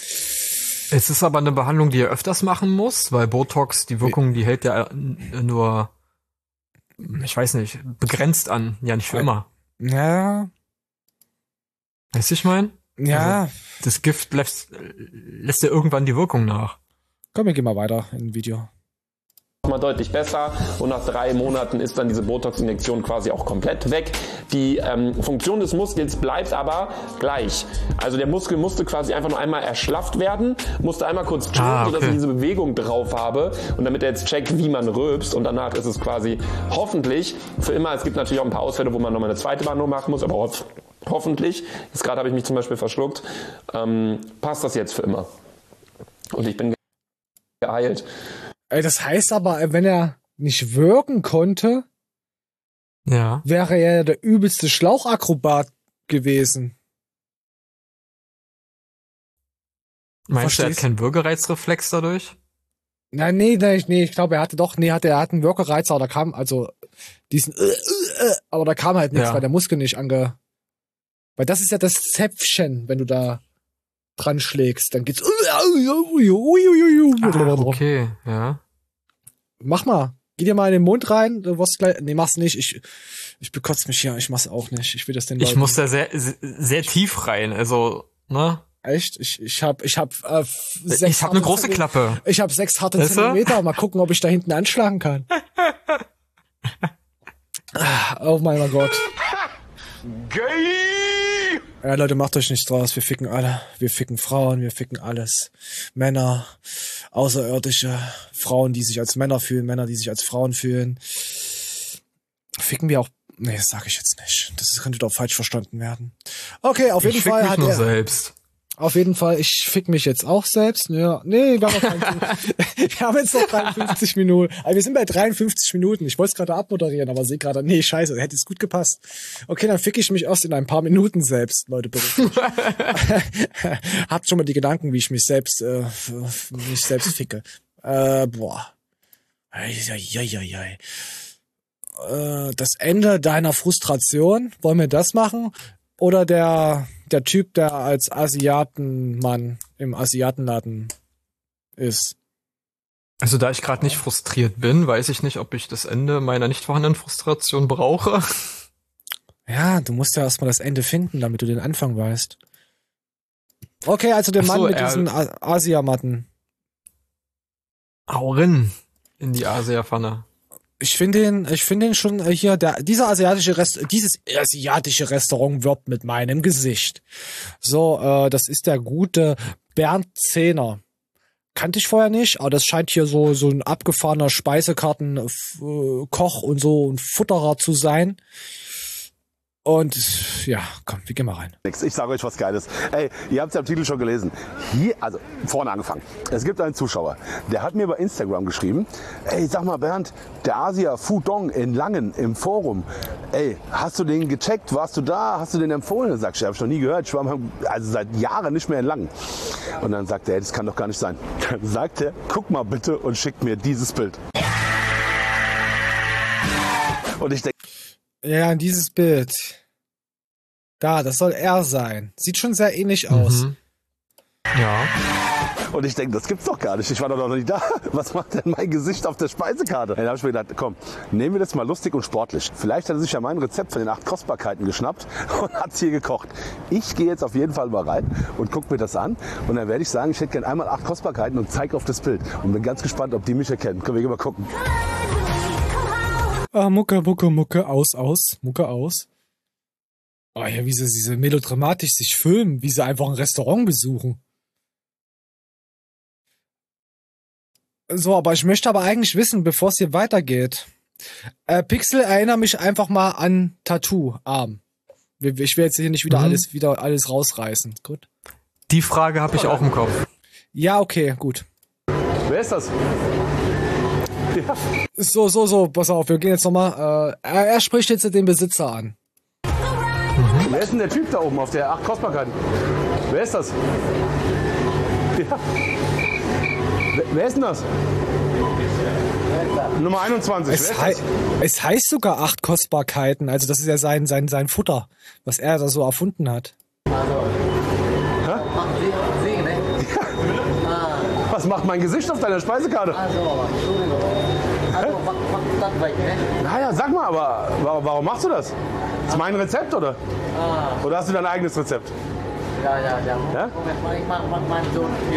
Es ist aber eine Behandlung, die er öfters machen muss, weil Botox, die Wirkung, die hält ja nur, ich weiß nicht, begrenzt an, ja nicht für immer. Ja. Weißt du, ich mein? Ja. Also, das Gift lässt, lässt ja irgendwann die Wirkung nach. Komm, wir gehen mal weiter im Video. Mal deutlich besser und nach drei Monaten ist dann diese Botox-Injektion quasi auch komplett weg. Die ähm, Funktion des Muskels bleibt aber gleich. Also der Muskel musste quasi einfach nur einmal erschlafft werden, musste einmal kurz tun, ah, okay. sodass ich diese Bewegung drauf habe und damit er jetzt checkt, wie man rülpst und danach ist es quasi hoffentlich für immer. Es gibt natürlich auch ein paar Ausfälle, wo man nochmal eine zweite Behandlung machen muss, aber hoff- hoffentlich, jetzt gerade habe ich mich zum Beispiel verschluckt, ähm, passt das jetzt für immer. Und ich bin geheilt. Das heißt aber, wenn er nicht wirken konnte, ja. wäre er der übelste Schlauchakrobat gewesen. Meinst du, er hat keinen Würgereizreflex dadurch? Nein, nee, nee, nee, ich glaube, er hatte doch, nee, hatte, er hat einen Würgereiz, aber da kam, also, diesen, äh, äh, aber da kam halt nichts, ja. weil der Muskel nicht ange, weil das ist ja das Zäpfchen, wenn du da dran schlägst, dann geht's, ah, okay, ja. Mach mal. Geh dir mal in den Mund rein, du wirst gleich, nee, mach's nicht, ich, ich bekotze mich hier, ich mach's auch nicht, ich will das den Leuten. Ich muss da sehr, sehr, sehr tief rein, also, ne? Echt? Ich, ich hab, ich hab, äh, sechs Ich hab eine große Zentimeter. Klappe. Ich hab sechs harte weißt Zentimeter, mal gucken, ob ich da hinten anschlagen kann. Oh mein Gott. Geil! Ja, Leute, macht euch nichts draus. Wir ficken alle. Wir ficken Frauen, wir ficken alles. Männer, außerirdische, Frauen, die sich als Männer fühlen, Männer, die sich als Frauen fühlen. Ficken wir auch. Nee, das sage ich jetzt nicht. Das könnte doch falsch verstanden werden. Okay, auf jeden ich Fall fick mich hat nur er. Selbst. Auf jeden Fall, ich fick mich jetzt auch selbst. Ja, nee, wir haben, wir haben jetzt noch dreiundfünfzig Minuten. Also wir sind bei dreiundfünfzig Minuten. Ich wollte es gerade abmoderieren, aber sehe gerade, nee, scheiße, hätte es gut gepasst. Okay, dann fick ich mich erst in ein paar Minuten selbst, Leute, bitte. Habt schon mal die Gedanken, wie ich mich selbst, äh, mich selbst ficke. Äh, boah. Eieieiei. Äh, das Ende deiner Frustration, wollen wir das machen? Oder der, der Typ, der als Asiatenmann im Asiatenladen ist? Also da ich gerade nicht frustriert bin, weiß ich nicht, ob ich das Ende meiner nicht vorhandenen Frustration brauche. Ja, du musst ja erstmal das Ende finden, damit du den Anfang weißt. Okay, also der Mann so, mit diesen A- Asiamatten. Hau rein in die Asia-Pfanne. Ich finde den, ich finde den schon hier, der, dieser asiatische Rest, dieses asiatische Restaurant wirbt mit meinem Gesicht. So, äh, das ist der gute Bernd Zehner. Kannte ich vorher nicht, aber das scheint hier so, so ein abgefahrener Speisekarten, äh, Koch und so ein Futterer zu sein. Und ja, komm, wir gehen mal rein. Ich sage euch was Geiles. Ey, ihr habt es ja im Titel schon gelesen. Hier, also vorne angefangen. Es gibt einen Zuschauer, der hat mir bei Instagram geschrieben, ey, sag mal Bernd, der Asia Fudong in Langen im Forum, ey, hast du den gecheckt? Warst du da? Hast du den empfohlen? Dann sagst du, hab ich noch nie gehört. Ich war mal, also seit Jahren nicht mehr in Langen. Und dann sagt er, ey, das kann doch gar nicht sein. Dann sagt er, guck mal bitte und schickt mir dieses Bild. Und ich denke, ja, dieses Bild. Da, das soll er sein. Sieht schon sehr ähnlich aus. Mhm. Ja. Und ich denke, das gibt's doch gar nicht. Ich war doch noch nicht da. Was macht denn mein Gesicht auf der Speisekarte? Dann habe ich mir gedacht, komm, nehmen wir das mal lustig und sportlich. Vielleicht hat er sich ja mein Rezept von den acht Kostbarkeiten geschnappt und hat's hier gekocht. Ich gehe jetzt auf jeden Fall mal rein und guck mir das an. Und dann werde ich sagen, ich hätte gerne einmal acht Kostbarkeiten und zeige auf das Bild. Und bin ganz gespannt, ob die mich erkennen. Können wir mal gucken. Ah, Mucke, Mucke, Mucke, aus, aus, Mucke, aus. Oh ja, wie sie, wie sie melodramatisch sich filmen, wie sie einfach ein Restaurant besuchen. So, aber ich möchte aber eigentlich wissen, bevor es hier weitergeht. Äh, Pixel, erinnere mich einfach mal an Tattoo-Arm. Ich will jetzt hier nicht wieder mhm. alles wieder alles rausreißen. Gut. Die Frage habe ich auch im Kopf. Ja, okay, gut. Wer ist das? Ja. So, so, so, pass auf, wir gehen jetzt nochmal. Äh, er, er spricht jetzt den Besitzer an. Mhm. Wer ist denn der Typ da oben auf der acht Kostbarkeiten? Wer ist das? Ja. Wer, wer ist denn das? Nummer einundzwanzig. Es, hei es heißt sogar acht Kostbarkeiten, also das ist ja sein, sein, sein Futter, was er da so erfunden hat. Also. Hä? Was macht mein Gesicht auf deiner Speisekarte? Also, Entschuldigung. Also, was macht das bei dir? Naja, sag mal, aber warum machst du das? Ist mein Rezept, oder? Ah. Oder hast du dein eigenes Rezept? Ja, ja, ja. Ja? Ich mach meinen Sohn hier.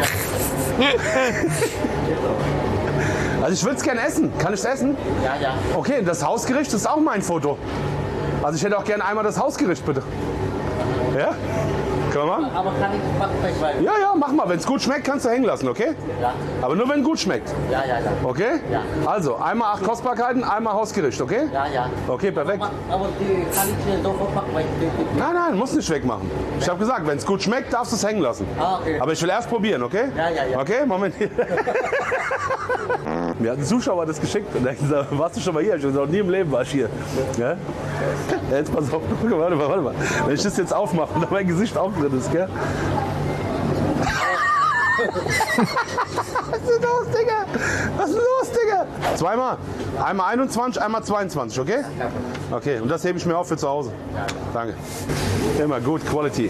Also ich würde es gerne essen. Kann ich es essen? Ja, ja. Okay, das Hausgericht ist auch mein Foto. Also ich hätte auch gerne einmal das Hausgericht, bitte. Ja? Können wir machen? Aber kann ich machen, weil... Ja, ja, mach mal. Wenn es gut schmeckt, kannst du hängen lassen, okay? Ja. Aber nur, wenn es gut schmeckt. Ja, ja, ja. Okay? Ja. Also, einmal acht Kostbarkeiten, einmal Hausgericht, okay? Ja, ja. Okay, perfekt. Aber die kann ich hier sofort machen, weil ich... Nein, nein, musst nicht wegmachen. Ich habe gesagt, wenn es gut schmeckt, darfst du es hängen lassen. Ah, okay. Aber ich will erst probieren, okay? Ja, ja, ja. Okay, Moment. Mir hat ein Zuschauer das geschickt und dann gesagt, warst du schon mal hier? Ich habe gesagt, nie im Leben war ich hier. Ja? Jetzt pass auf, warte mal, warte mal. Wenn ich das jetzt aufmache und da mein Gesicht auch drin ist, gell? Was ist los, Digga? Was ist los, Digga? Zweimal. Einmal einundzwanzig, einmal zweiundzwanzig, okay? Okay, und das hebe ich mir auf für zu Hause. Danke. Immer gut, Quality.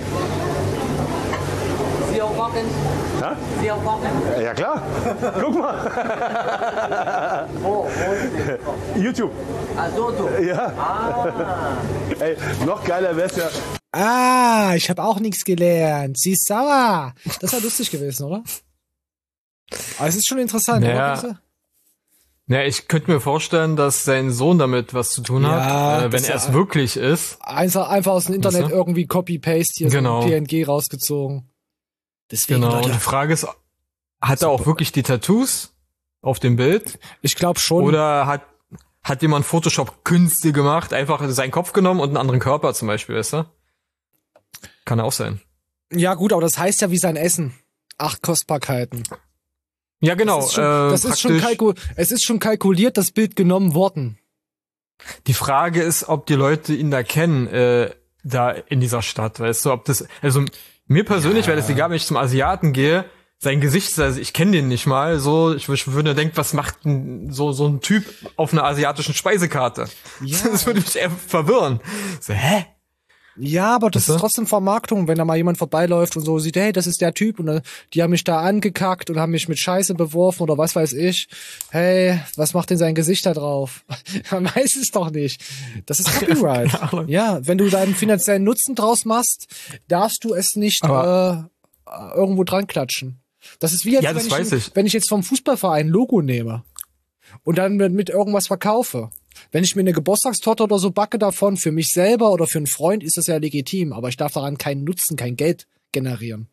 Sie auch kochen? Ja? Sie auch kochen? Ja, klar. Guck mal. Wo? Wo YouTube. Ah, so, so. Ja. Ah. Ey, noch geiler wär's ja. Ah, ich habe auch nichts gelernt. Sie ist sauer. Das war lustig gewesen, oder? Aber es ist schon interessant, naja. oder? Ja, ich könnte mir vorstellen, dass sein Sohn damit was zu tun hat, ja, äh, wenn er es wirklich ist. Einfach, einfach aus dem Internet weißt du? irgendwie Copy-Paste hier genau. so ein P N G rausgezogen. Deswegen, genau, Leute. und die Frage ist, hat er auch wirklich die Tattoos auf dem Bild? Ich glaube schon. Oder hat hat jemand Photoshop-Künste gemacht, einfach seinen Kopf genommen und einen anderen Körper zum Beispiel, weißt du? Kann auch sein. Ja gut, aber das heißt ja wie sein Essen. Acht Kostbarkeiten. Ja genau. Das ist schon, äh, das ist schon kalkul es ist schon kalkuliert, das Bild genommen worden. Die Frage ist, ob die Leute ihn da kennen, äh, da in dieser Stadt, weißt du, ob das, also mir persönlich ja. wäre das egal, wenn ich zum Asiaten gehe, sein Gesicht, also ich kenne den nicht mal, so, ich, ich würde denken, was macht denn so, so ein Typ auf einer asiatischen Speisekarte? Ja. Das würde mich eher verwirren. So, hä? Ja, aber das ist trotzdem Vermarktung, wenn da mal jemand vorbeiläuft und so sieht, hey, das ist der Typ und die haben mich da angekackt und haben mich mit Scheiße beworfen oder was weiß ich. Hey, was macht denn sein Gesicht da drauf? Man weiß es doch nicht. Das ist Copyright. Ja, wenn du da einen finanziellen Nutzen draus machst, darfst du es nicht äh, irgendwo dran klatschen. Das ist wie jetzt, ja, das wenn, weiß ich, ich. wenn ich jetzt vom Fußballverein ein Logo nehme und dann mit irgendwas verkaufe. Wenn ich mir eine Geburtstagstorte oder so backe davon, für mich selber oder für einen Freund, ist das ja legitim. Aber ich darf daran keinen Nutzen, kein Geld generieren.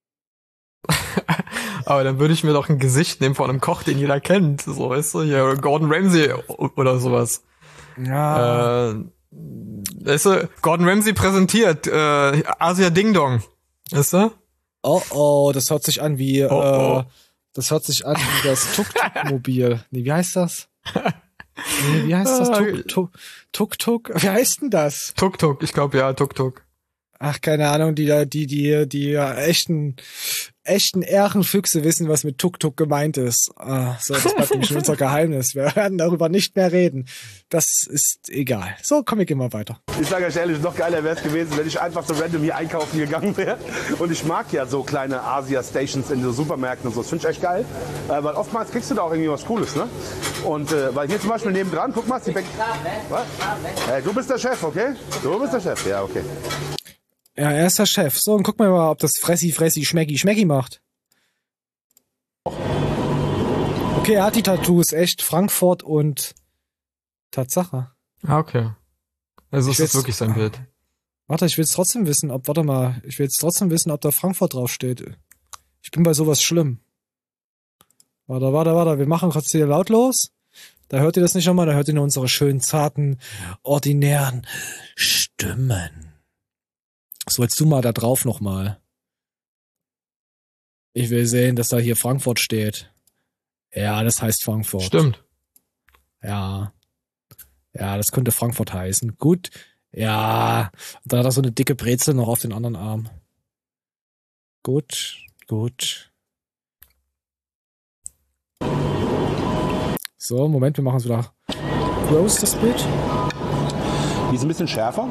Aber dann würde ich mir doch ein Gesicht nehmen von einem Koch, den jeder kennt. So, weißt du, hier Gordon Ramsay oder sowas. Ja. Äh, Weißt du, Gordon Ramsay präsentiert äh, Asia Ding Dong. Weißt du? Oh oh, das hört sich an wie, oh, äh, oh. das hört sich an wie das Tuk-Tuk-Mobil. Nee, wie heißt das? Nee, wie heißt das? Tuk-Tuk? Tuk-Tuk? Wie heißt denn das? Tuk-Tuk, ich glaube ja, Tuk-Tuk. Ach, keine Ahnung, die da, die, die, die echten, echten Ehrenfüchse wissen, was mit Tuk-Tuk gemeint ist. Ah, so, das bleibt nämlich unser Geheimnis. Wir werden darüber nicht mehr reden. Das ist egal. So, komm, ich geh mal weiter. Ich sage euch ehrlich, noch geiler wäre es gewesen, wenn ich einfach so random hier einkaufen gegangen wäre. Und ich mag ja so kleine Asia-Stations in so Supermärkten und so. Das finde ich echt geil. Äh, weil oftmals kriegst du da auch irgendwie was Cooles, ne? Und äh, weil hier zum Beispiel nebendran, guck mal, die Bäck... Was? Hey, du bist der Chef, okay? Du bist der Chef, ja, okay. Ja, er ist der Chef. So, und guck mal mal, ob das Fressi, Fressi, Schmecki, Schmecki macht. Okay, er hat die Tattoos, echt. Frankfurt und Tatsache. Ah, okay. Also ist das wirklich sein Bild. Warte, ich will jetzt trotzdem wissen, ob, warte mal, ich will jetzt trotzdem wissen, ob da Frankfurt draufsteht. Ich bin bei sowas schlimm. Warte, warte, warte, wir machen kurz hier lautlos. Da hört ihr das nicht nochmal, da hört ihr nur unsere schönen, zarten, ordinären Stimmen. So, jetzt du mal da drauf nochmal. Ich will sehen, dass da hier Frankfurt steht. Ja, das heißt Frankfurt. Stimmt. Ja. Ja, das könnte Frankfurt heißen. Gut. Ja. Da hat er so eine dicke Brezel noch auf den anderen Arm. Gut. Gut. So, Moment, wir machen es wieder groß, das Bild. Die ist ein bisschen schärfer.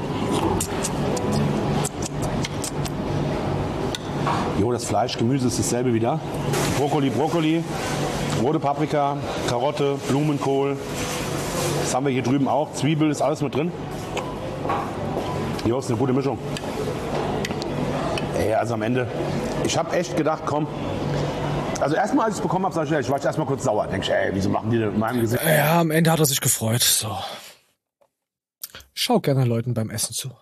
Jo, das Fleisch, Gemüse ist dasselbe wieder. Brokkoli, Brokkoli, rote Paprika, Karotte, Blumenkohl. Das haben wir hier drüben auch. Zwiebel ist alles mit drin. Jo, ist eine gute Mischung. Ey, also am Ende, ich habe echt gedacht, komm. Also erstmal, als ich es bekommen habe, sag ich, ich war erstmal kurz sauer. Denk ich, ey, wieso machen die das in meinem Gesicht? Ja, am Ende hat er sich gefreut. So. Schau gerne Leuten beim Essen zu.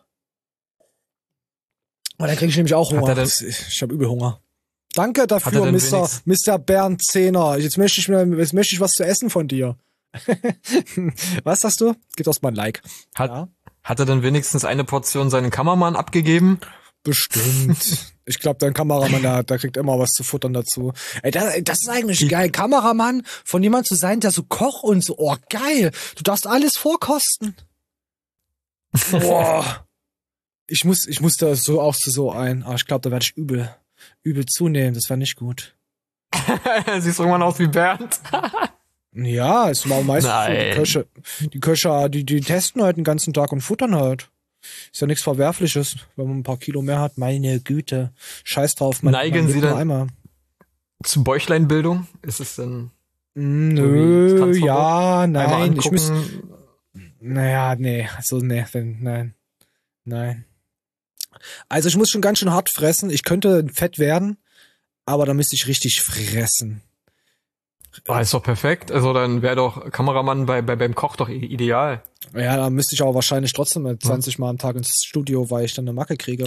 Und dann kriege ich nämlich auch Hunger. Ich, ich habe übel Hunger. Danke dafür, Mister Mister Bernd Zehner. Jetzt möchte ich mir, jetzt möchte ich was zu essen von dir. Was sagst du? Gib doch mal ein Like. Hat, ja? Hat er denn wenigstens eine Portion seinen Kameramann abgegeben? Bestimmt. Ich glaube, dein Kameramann, der, der kriegt immer was zu futtern dazu. Ey, das, das ist eigentlich Die geil. Kameramann von jemand zu sein, der so kocht und so. Oh, geil. Du darfst alles vorkosten. Boah. Ich muss, ich muss da so auch zu so ein. Aber ich glaube, da werde ich übel, übel zunehmen. Das wäre nicht gut. Siehst irgendwann aus wie Bernd. Ja, es war meistens so, die Köche, die Köche, die, die testen halt den ganzen Tag und futtern halt. Ist ja nichts Verwerfliches, wenn man ein paar Kilo mehr hat. Meine Güte. Scheiß drauf. Man, Neigen man Sie denn einmal. Zu Bäuchleinbildung? Ist es denn? Nö, ja, nein. Ich muss, naja, nee, also nee, wenn, nein, nein. Also ich muss schon ganz schön hart fressen. Ich könnte fett werden, aber da müsste ich richtig fressen. Oh, ist doch perfekt. Also dann wäre doch Kameramann bei, bei beim Koch doch ideal. Ja, da müsste ich aber wahrscheinlich trotzdem zwanzig Mal am Tag ins Studio, weil ich dann eine Macke kriege.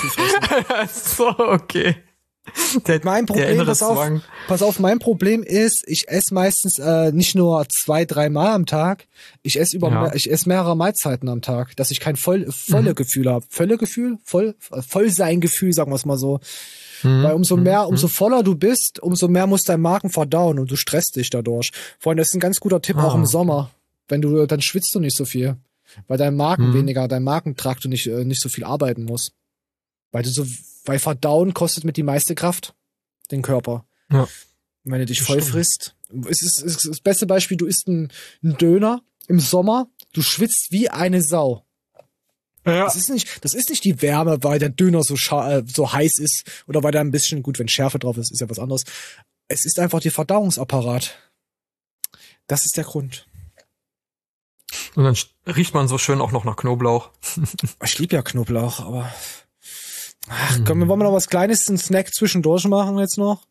So, okay. Der, mein Problem, pass auf, pass auf, mein Problem ist, ich esse meistens äh, nicht nur zwei, drei Mal am Tag, ich esse über, ja. ich esse mehrere Mahlzeiten am Tag, dass ich kein voll, volle mhm. Gefühl habe. Volle Gefühl? Voll, voll sein Gefühl, sagen wir es mal so. Mhm. Weil umso mehr, umso voller du bist, umso mehr muss dein Magen verdauen und du stresst dich dadurch. Vor allem, das ist ein ganz guter Tipp, ah. auch im Sommer. Wenn du, dann schwitzt du nicht so viel. Weil dein Magen mhm. weniger, dein Magentrakt du nicht, nicht so viel arbeiten muss. Weil du so, weil Verdauen kostet mit die meiste Kraft, den Körper. Ja. Und wenn du dich voll frisst, es ist, es ist das beste Beispiel, du isst einen, einen Döner im Sommer, du schwitzt wie eine Sau. Ja. Das ist nicht, das ist nicht die Wärme, weil der Döner so, scha- so heiß ist oder weil da ein bisschen, gut, wenn Schärfe drauf ist, ist ja was anderes. Es ist einfach der Verdauungsapparat. Das ist der Grund. Und dann riecht man so schön auch noch nach Knoblauch. Ich liebe ja Knoblauch, aber ach, komm, wir wollen noch was Kleines, einen Snack zwischendurch machen jetzt noch?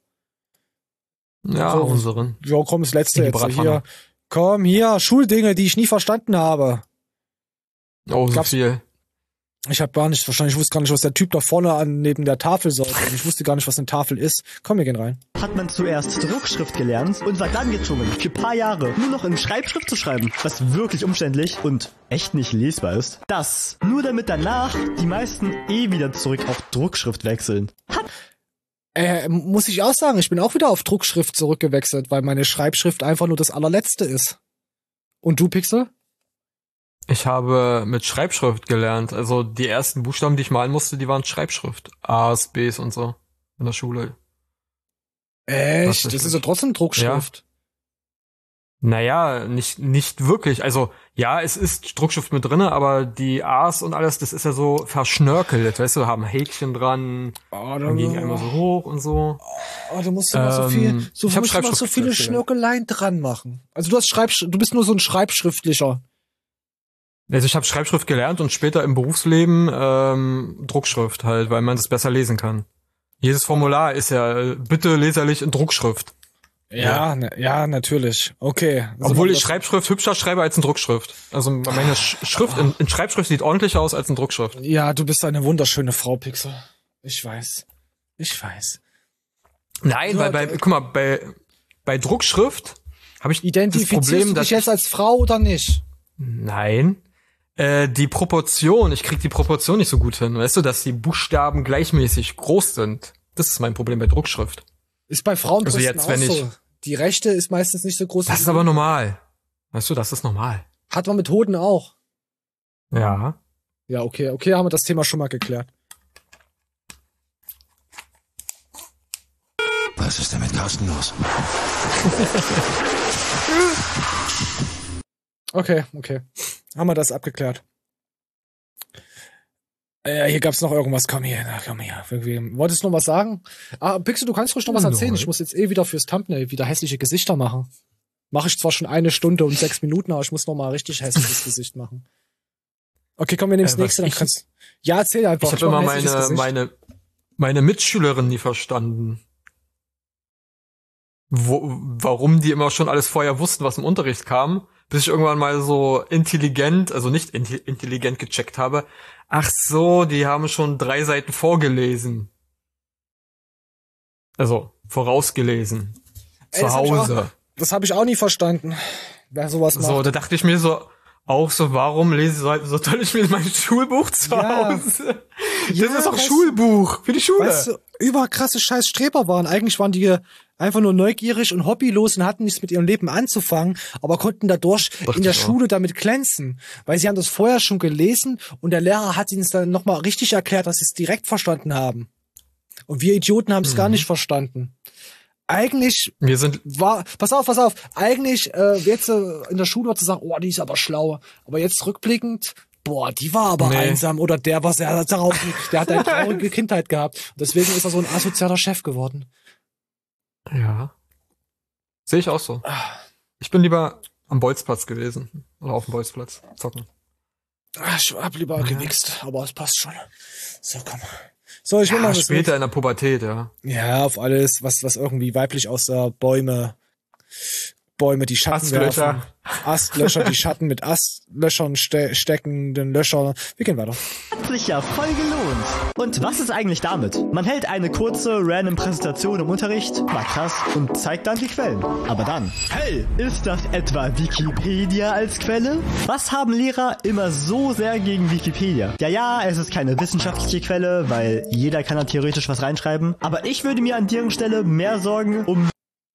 Ja, so, unseren. Ja, komm, das letzte jetzt. Hier. Komm, hier, Schuldinge, die ich nie verstanden habe. Oh, so Gab's, viel. Ich habe gar nicht, wahrscheinlich, ich wusste gar nicht, was der Typ da vorne an neben der Tafel sollte. Ich wusste gar nicht, was eine Tafel ist. Komm, wir gehen rein. Hat man zuerst Druckschrift gelernt und war dann gezwungen, für ein paar Jahre nur noch in Schreibschrift zu schreiben, was wirklich umständlich und echt nicht lesbar ist. Das nur damit danach die meisten eh wieder zurück auf Druckschrift wechseln. Hat Äh, muss ich auch sagen, ich bin auch wieder auf Druckschrift zurückgewechselt, weil meine Schreibschrift einfach nur das allerletzte ist. Und du, Pixel? Ich habe mit Schreibschrift gelernt. Also die ersten Buchstaben, die ich malen musste, die waren Schreibschrift. A's, B's und so. In der Schule. Echt? Das ist ja trotzdem Druckschrift. Ja. Naja, nicht, nicht wirklich. Also, ja, es ist Druckschrift mit drinne, aber die A's und alles, das ist ja so verschnörkelt. Weißt du, haben Häkchen dran, oh, dann gehen einmal so hoch und so. Oh, du musst immer ähm, so viel, so, ich hab musst immer so viele Schnörkeleien dran machen. Also du hast Schreibsch du bist nur so ein Schreibschriftlicher. Also ich habe Schreibschrift gelernt und später im Berufsleben ähm, Druckschrift halt, weil man das besser lesen kann. Jedes Formular ist ja äh, bitte leserlich in Druckschrift. Ja, ja, ne, ja natürlich. Okay. Also obwohl ich Schreibschrift hübscher schreibe als in Druckschrift. Also meine Sch Schrift in, in Schreibschrift sieht ordentlicher aus als in Druckschrift. Ja, du bist eine wunderschöne Frau, Pixel. Ich weiß. Ich weiß. Nein, so, weil bei, guck mal, bei, bei Druckschrift habe ich das Problem, dass du dich jetzt als Frau oder nicht? Nein. Äh, die Proportion, ich krieg die Proportion nicht so gut hin. Weißt du, dass die Buchstaben gleichmäßig groß sind. Das ist mein Problem bei Druckschrift. Ist bei Frauen also jetzt, wenn auch ich, so. Die rechte ist meistens nicht so groß. Das ist aber normal. Weißt du, das ist normal. Hat man mit Hoden auch. Ja. Ja, okay. Okay, haben wir das Thema schon mal geklärt. Was ist denn mit Carsten los? Okay, okay. Haben wir das abgeklärt. Äh, hier gab's noch irgendwas. Komm hier, na, komm hier. Irgendwie. Wolltest du noch was sagen? Ah, Pixel, du kannst ruhig noch was erzählen. Ich muss jetzt eh wieder fürs Thumbnail wieder hässliche Gesichter machen. Mache ich zwar schon eine Stunde und sechs Minuten, aber ich muss noch mal richtig hässliches Gesicht machen. Okay, komm, wir nehmen das äh, nächste. Dann kannst ja, erzähl einfach. Ich habe immer meine, meine, meine Mitschülerin nie verstanden. Wo, warum die immer schon alles vorher wussten, was im Unterricht kam, bis ich irgendwann mal so intelligent, also nicht intelligent gecheckt habe. Ach so, die haben schon drei Seiten vorgelesen. Also, vorausgelesen. Ey, zu Hause. Das habe ich auch nie verstanden, wer sowas macht. So, da dachte ich mir so, auch so, warum lese so, so toll ich mir mein Schulbuch zu ja. Hause? Das ja, ist auch Schulbuch für die Schule. Weißt du, überkrasse scheiß Streber waren. Eigentlich waren die einfach nur neugierig und hobbylos und hatten nichts mit ihrem Leben anzufangen, aber konnten dadurch in der Schule damit glänzen. Weil sie haben das vorher schon gelesen und der Lehrer hat ihnen dann nochmal richtig erklärt, dass sie es direkt verstanden haben. Und wir Idioten haben es mhm. gar nicht verstanden. Eigentlich wir sind war, pass auf, pass auf, eigentlich äh, jetzt äh, in der Schule zu sagen, oh, die ist aber schlau. Aber jetzt rückblickend, boah, die war aber nee. einsam oder der war sehr darauf, der hat eine traurige Kindheit gehabt. Deswegen ist er so ein asozialer Chef geworden. Ja. Sehe ich auch so. Ich bin lieber am Bolzplatz gewesen. Oder auf dem Bolzplatz zocken. Ach, ich hab lieber ja. gewichst, aber es passt schon. So, komm. So, ich will ja, mal später in der Pubertät, ja. Ja, auf alles, was, was irgendwie weiblich aussah. Bäume, Bäume, die Schatten Astlöcher. werfen. Astlöcher, die Schatten mit Astlöchern ste steckenden Löcher. Wir gehen weiter. Hat sich ja voll gelohnt. Und was ist eigentlich damit? Man hält eine kurze, random Präsentation im Unterricht, war krass, und zeigt dann die Quellen. Aber dann, hey, ist das etwa Wikipedia als Quelle? Was haben Lehrer immer so sehr gegen Wikipedia? Ja, ja, es ist keine wissenschaftliche Quelle, weil jeder kann da theoretisch was reinschreiben. Aber ich würde mir an deren Stelle mehr Sorgen um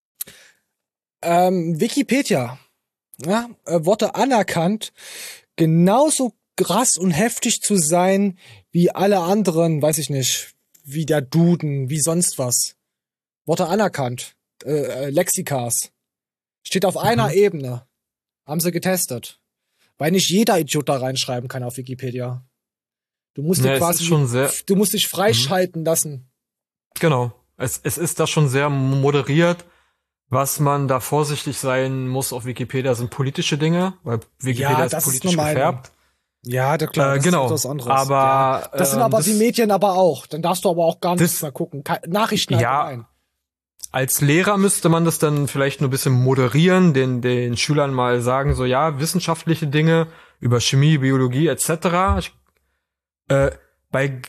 Ähm, Wikipedia, ja, äh, wurde anerkannt, genauso krass und heftig zu sein wie alle anderen, weiß ich nicht, wie der Duden, wie sonst was. Wurde anerkannt. Äh, Lexikas. Steht auf mhm. einer Ebene. Haben sie getestet. Weil nicht jeder Idiot da reinschreiben kann auf Wikipedia. Du musst ja, dir quasi, schon sehr du musst dich freischalten mhm. lassen. Genau. Es, es ist da schon sehr moderiert. Was man da vorsichtig sein muss auf Wikipedia sind politische Dinge, weil Wikipedia ja, ist das politisch ist gefärbt. Ja, da klar, das äh, genau. ist was anderes. Aber ja. Das sind aber ähm, die Medien aber auch. Dann darfst du aber auch gar nichts mehr gucken. Nachrichten ja, allgemein. Als Lehrer müsste man das dann vielleicht nur ein bisschen moderieren, den den Schülern mal sagen, so ja, wissenschaftliche Dinge über Chemie, Biologie et cetera. Ich, Äh, bei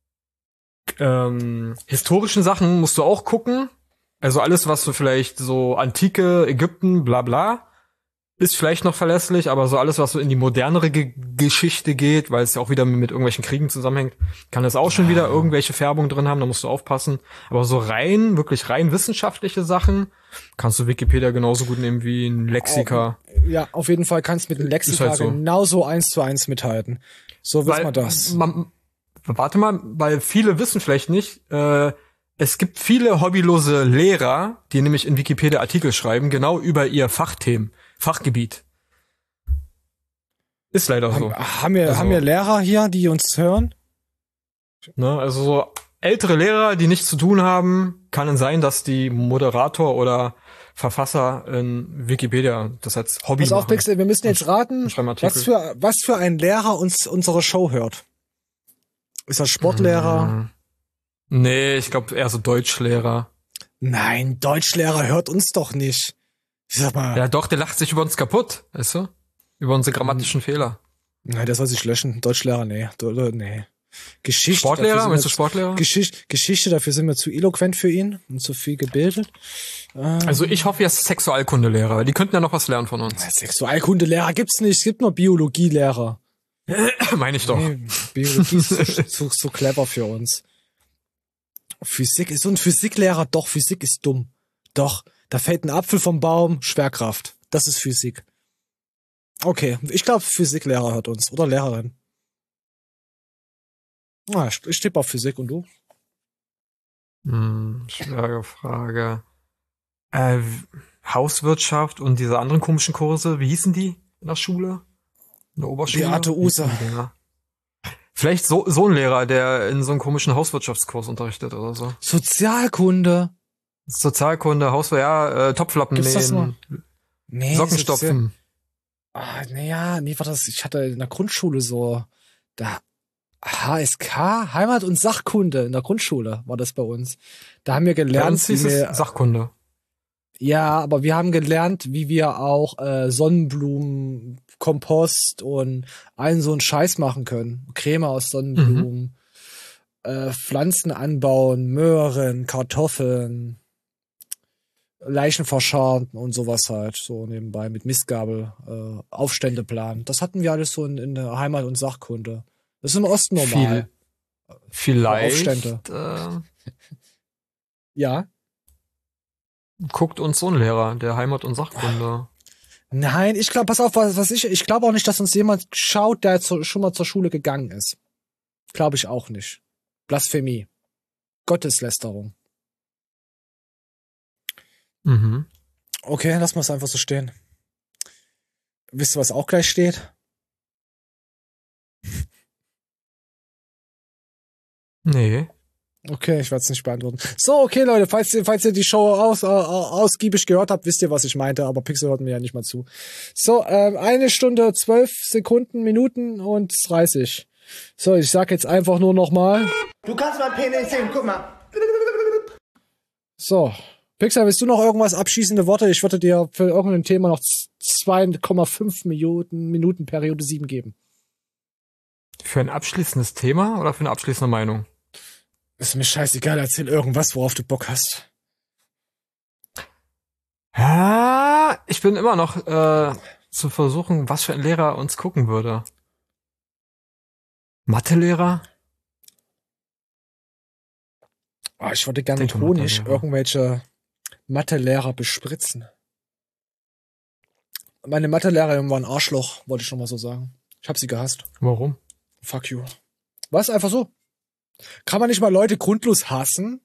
ähm, historischen Sachen musst du auch gucken. Also alles, was so vielleicht so antike Ägypten, bla bla, ist vielleicht noch verlässlich, aber so alles, was so in die modernere Ge- Geschichte geht, weil es ja auch wieder mit irgendwelchen Kriegen zusammenhängt, kann es auch schon wieder irgendwelche Färbung drin haben, da musst du aufpassen. Aber so rein, wirklich rein wissenschaftliche Sachen kannst du Wikipedia genauso gut nehmen wie ein Lexika. Ja, auf jeden Fall kannst du mit dem Lexika halt so. genauso eins zu eins mithalten. So wissen wir das. Man, warte mal, weil viele wissen vielleicht nicht, äh, es gibt viele hobbylose Lehrer, die nämlich in Wikipedia Artikel schreiben, genau über ihr Fachthemen, Fachgebiet. Ist leider so. Haben, haben, wir, also, haben wir Lehrer hier, die uns hören? Ne, also so ältere Lehrer, die nichts zu tun haben, kann es sein, dass die Moderator oder Verfasser in Wikipedia das als Hobby Pass auf, machen. Pixel, wir müssen jetzt raten, was für, was für ein Lehrer uns unsere Show hört. Ist das Sportlehrer? Hm. Nee, ich glaube eher so Deutschlehrer. Nein, Deutschlehrer hört uns doch nicht. Ich sag mal. Ja doch, der lacht sich über uns kaputt, weißt du? Über unsere grammatischen Fehler. Nein, das soll sich löschen. Deutschlehrer, nee. Nee. Geschichte. Sportlehrer? Meinst du Sportlehrer? Geschichte, Geschichte, dafür sind wir zu eloquent für ihn und zu viel gebildet. Ähm, also ich hoffe, er ist Sexualkundelehrer, weil die könnten ja noch was lernen von uns. Sexualkundelehrer gibt's nicht, es gibt nur Biologielehrer. Meine ich doch. Nee, Biologie ist zu, zu, zu clever für uns. Physik ist so ein Physiklehrer, doch, Physik ist dumm. Doch, da fällt ein Apfel vom Baum, Schwerkraft. Das ist Physik. Okay, ich glaube, Physiklehrer hört uns. Oder Lehrerin. Ah, ich tippe auf Physik und du? Hm, schwere Frage. Äh, Hauswirtschaft und diese anderen komischen Kurse, wie hießen die in der Schule? In der Oberschule? Beate User. Vielleicht so, so ein Lehrer, der in so einem komischen Hauswirtschaftskurs unterrichtet oder so. Sozialkunde. Sozialkunde, Hauswirtschaft, ja, äh, Topflappen Gibt's das nähen, nee, Socken Sozial- stopfen. Ah, naja, nee, war das, ich hatte in der Grundschule so, da, H S K, Heimat- und Sachkunde in der Grundschule war das bei uns. Da haben wir gelernt, Bei uns hieß wie wir, es Sachkunde. ja, aber wir haben gelernt, wie wir auch äh, Sonnenblumen, Kompost und allen so einen Scheiß machen können. Creme aus Sonnenblumen, mhm. äh, Pflanzen anbauen, Möhren, Kartoffeln, Leichen verscharren und sowas halt, so nebenbei mit Mistgabel, äh, Aufstände planen. Das hatten wir alles so in, in der Heimat- und Sachkunde. Das ist im Osten normal. Viel, vielleicht. Aufstände. Äh, ja. Guckt uns so ein Lehrer, der Heimat- und Sachkunde. Nein, ich glaube, pass auf, was, was ich, ich glaube auch nicht, dass uns jemand schaut, der zu, schon mal zur Schule gegangen ist. Glaube ich auch nicht. Blasphemie. Gotteslästerung. Mhm. Okay, lass mal es einfach so stehen. Wisst ihr, was auch gleich steht? Nee. Okay, ich werde es nicht beantworten. So, okay, Leute, falls ihr, falls ihr die Show aus, äh, ausgiebig gehört habt, wisst ihr, was ich meinte, aber Pixel hört mir ja nicht mal zu. So, ähm, eine Stunde, zwölf Sekunden, Minuten und dreißig. So, ich sag jetzt einfach nur noch mal. Du kannst mein Penis sehen, guck mal. So, Pixel, willst du noch irgendwas abschließende Worte? Ich würde dir für irgendein Thema noch zwei Komma fünf Minuten, Minuten Periode sieben geben. Für ein abschließendes Thema oder für eine abschließende Meinung? Ist mir scheißegal, erzähl irgendwas, worauf du Bock hast. Ja, ich bin immer noch äh, zu versuchen, was für ein Lehrer uns gucken würde. Mathelehrer? Oh, ich würde gerne mit Honig irgendwelche Mathelehrer bespritzen. Meine Mathelehrerin war ein Arschloch, wollte ich schon mal so sagen. Ich hab sie gehasst. Warum? Fuck you. Was? Einfach so? Kann man nicht mal Leute grundlos hassen?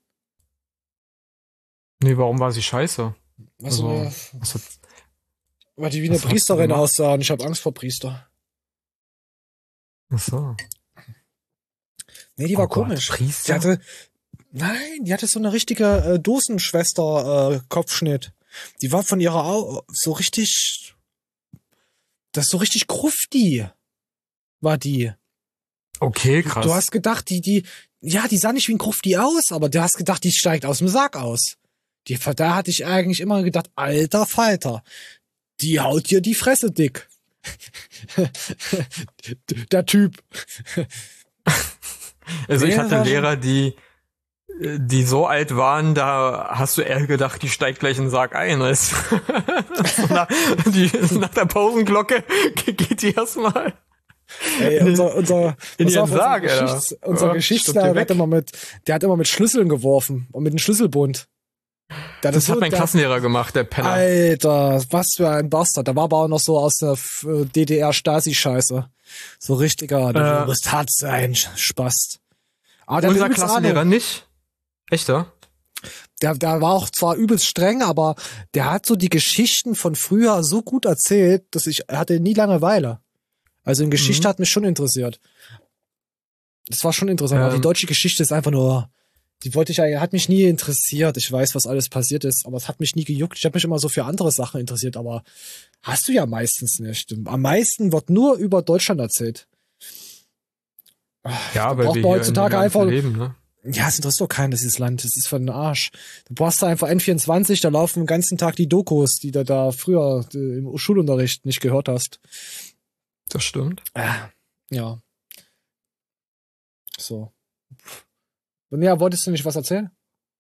Nee, warum war sie scheiße? Was also, äh, was hat, weil die wie eine Priesterin aussah und ich habe Angst vor Priester. Ach so. Nee, die oh war Gott, komisch. Priester? Die hatte, nein, die hatte so eine richtige äh, Dosenschwester-Kopfschnitt. Äh, die war von ihrer Au so richtig, das ist so richtig grufti, war die. Okay, krass. Du hast gedacht, die, die, ja, die sah nicht wie ein Grufti aus, aber du hast gedacht, die steigt aus dem Sarg aus. Die, da hatte ich eigentlich immer gedacht, alter Falter, die haut dir die Fresse dick. Der Typ. Also ich Nee, hatte war Lehrer, die die so alt waren, da hast du eher gedacht, die steigt gleich in den Sarg ein. Weißt du? nach, die, nach der Pausenglocke geht die erstmal Ey, unser, unser, in pass ihren auf, unser Sarg, Geschichts, Alter. unser Ja, Geschichtslehrer, stirbt der dir hat immer mit, der hat immer mit Schlüsseln geworfen und mit einem Schlüsselbund. Der Das so- hat mein der- Klassenlehrer gemacht, der Penner. Alter, was für ein Bastard. Der war aber auch noch so aus der F- D D R-Stasi-Scheiße. So richtiger, du Äh. musst hart sein, Spast. Aber der Unser hat übelst Klassenlehrer Ahnung. nicht. Echter? Der, der war auch zwar übelst streng, aber der hat so die Geschichten von früher so gut erzählt, dass ich er hatte nie Langeweile. Also in Geschichte Mhm. hat mich schon interessiert. Das war schon interessant. Aber die Ähm. deutsche Geschichte ist einfach nur, die wollte ich eigentlich, hat mich nie interessiert. Ich weiß, was alles passiert ist, aber es hat mich nie gejuckt. Ich habe mich immer so für andere Sachen interessiert, aber hast du ja meistens nicht. Am meisten wird nur über Deutschland erzählt. Ja, Da weil braucht wir man hier heutzutage in dem Land einfach- leben, ne? Ja, es interessiert doch keinen, das ist Land, das ist für den Arsch. Du brauchst da einfach N vierundzwanzig, da laufen den ganzen Tag die Dokus, die du da früher äh, im Schulunterricht nicht gehört hast. Das stimmt. Ja. So. Und ja, wolltest du nicht was erzählen?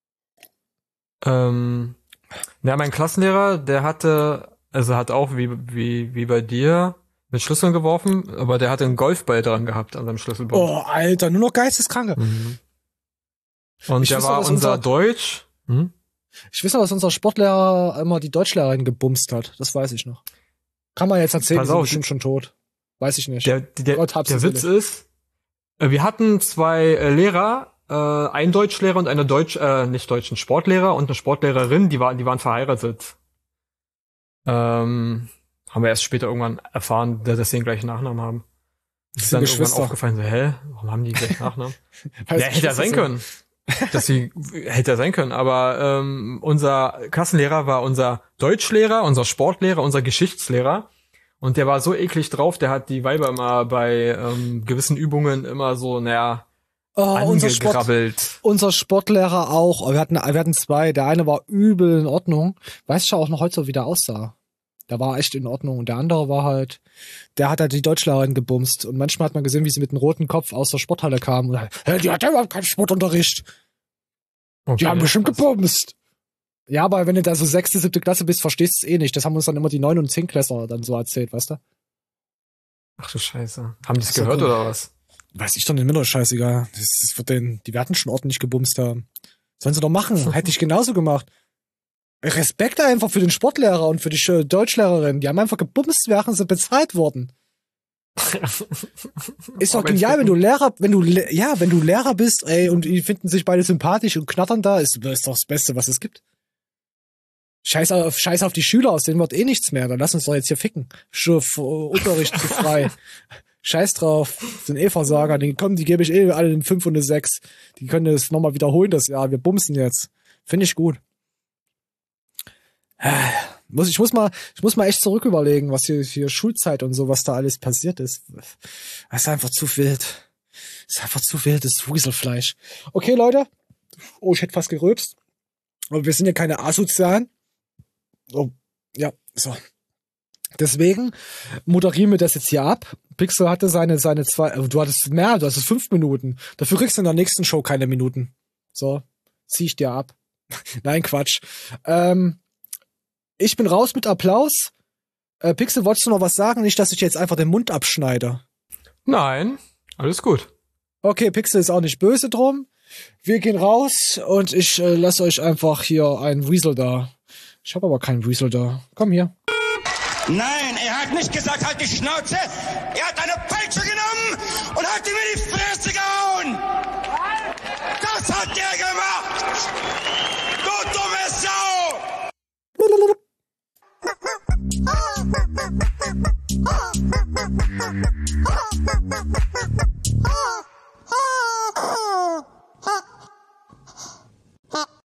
Ähm, ja, mein Klassenlehrer, der hatte, also hat auch wie, wie, wie bei dir mit Schlüsseln geworfen, aber der hatte einen Golfball dran gehabt an seinem Schlüsselbund. Oh, Alter, nur noch Geisteskranke. Mhm. Und Ich der weiß war noch, dass unser unser- Deutsch. Hm? Ich weiß noch, dass unser Sportlehrer immer die Deutschlehrerin gebumst hat. Das weiß ich noch. Kann man jetzt erzählen, Pass die sind auf, bestimmt schon tot. Weiß ich nicht. Der, der, Gott hab's der sie Witz selig. ist, äh, wir hatten zwei äh, Lehrer, äh, einen Deutschlehrer und eine Deutsch, äh, nicht deutschen Sportlehrer und eine Sportlehrerin, die waren, die waren verheiratet. Ähm, haben wir erst später irgendwann erfahren, dass sie den gleichen Nachnamen haben. Das Ist sind dann irgendwann Geschwister. aufgefallen, so, hä, warum haben die gleich Nachnamen? Weil Ja, es hätte ja Geschwister sein sind. können. Dass sie, hätte ja sein können, aber ähm, unser Klassenlehrer war unser Deutschlehrer, unser Sportlehrer, unser Geschichtslehrer und der war so eklig drauf, der hat die Weiber immer bei ähm, gewissen Übungen immer so, naja, Oh, unser, Sport, angegrabbelt. unser Sportlehrer auch. Wir hatten, wir hatten zwei. Der eine war übel in Ordnung. Weißt du auch noch heute so, wie der aussah? Der war echt in Ordnung. Und der andere war halt, der hat halt die Deutschlehrerin gebumst. Und manchmal hat man gesehen, wie sie mit einem roten Kopf aus der Sporthalle kam. Und halt, hey, die hat ja überhaupt keinen Sportunterricht. Okay. Die haben bestimmt gebumst. Ja, aber wenn du da so sechste, siebte Klasse bist, verstehst du es eh nicht. Das haben uns dann immer die neun- und zehn-Klässler dann so erzählt, weißt du? Ach du Scheiße. Haben die es Das ist ja gehört cool. oder was? Weiß ich doch nicht, mir doch scheißegal. Das, das wird den, die werden schon ordentlich gebumst haben. Sollen sie doch machen. Hätte ich genauso gemacht. Respekt einfach für den Sportlehrer und für die Sch- Deutschlehrerin. Die haben einfach gebumst, während sie bezahlt wurden. Ist doch Aber genial, ich- wenn du Lehrer, wenn du, Le- ja, wenn du Lehrer bist, ey, und die finden sich beide sympathisch und knattern da, ist, ist doch das Beste, was es gibt. Scheiß auf, scheiß auf die Schüler, aus denen wird eh nichts mehr. Dann lass uns doch jetzt hier ficken. Schuf, Unterricht zu frei. Scheiß drauf. Das sind eh Versager. Die kommen, die gebe ich eh alle eine fünf und eine sechs. Die können das nochmal wiederholen, das Jahr. Wir bumsen jetzt. Finde ich gut. Muss, ich muss mal, ich muss mal echt zurück überlegen, was hier, hier Schulzeit und so, was da alles passiert ist. Das ist einfach zu wild. Das ist einfach zu wild, das ist Wuselfleisch. Okay, Leute. Oh, ich hätte fast gerülpst. Aber wir sind ja keine Asozialen. Oh, ja, so. Deswegen moderieren wir das jetzt hier ab. Pixel hatte seine, seine zwei, du hattest mehr, du hattest fünf Minuten. Dafür kriegst du in der nächsten Show keine Minuten. So, zieh ich dir ab. Nein, Quatsch. Ähm, ich bin raus mit Applaus. Äh, Pixel, wolltest du noch was sagen? Nicht, dass ich jetzt einfach den Mund abschneide. Nein, alles gut. Okay, Pixel ist auch nicht böse drum. Wir gehen raus und ich äh, lasse euch einfach hier einen Weasel da. Ich habe aber keinen Weasel da. Komm hier. Nein, er hat nicht gesagt, halt die Schnauze. Er hat eine Peitsche genommen und hat ihm in die Fresse gehauen. Das hat er gemacht. Du dumme Sau.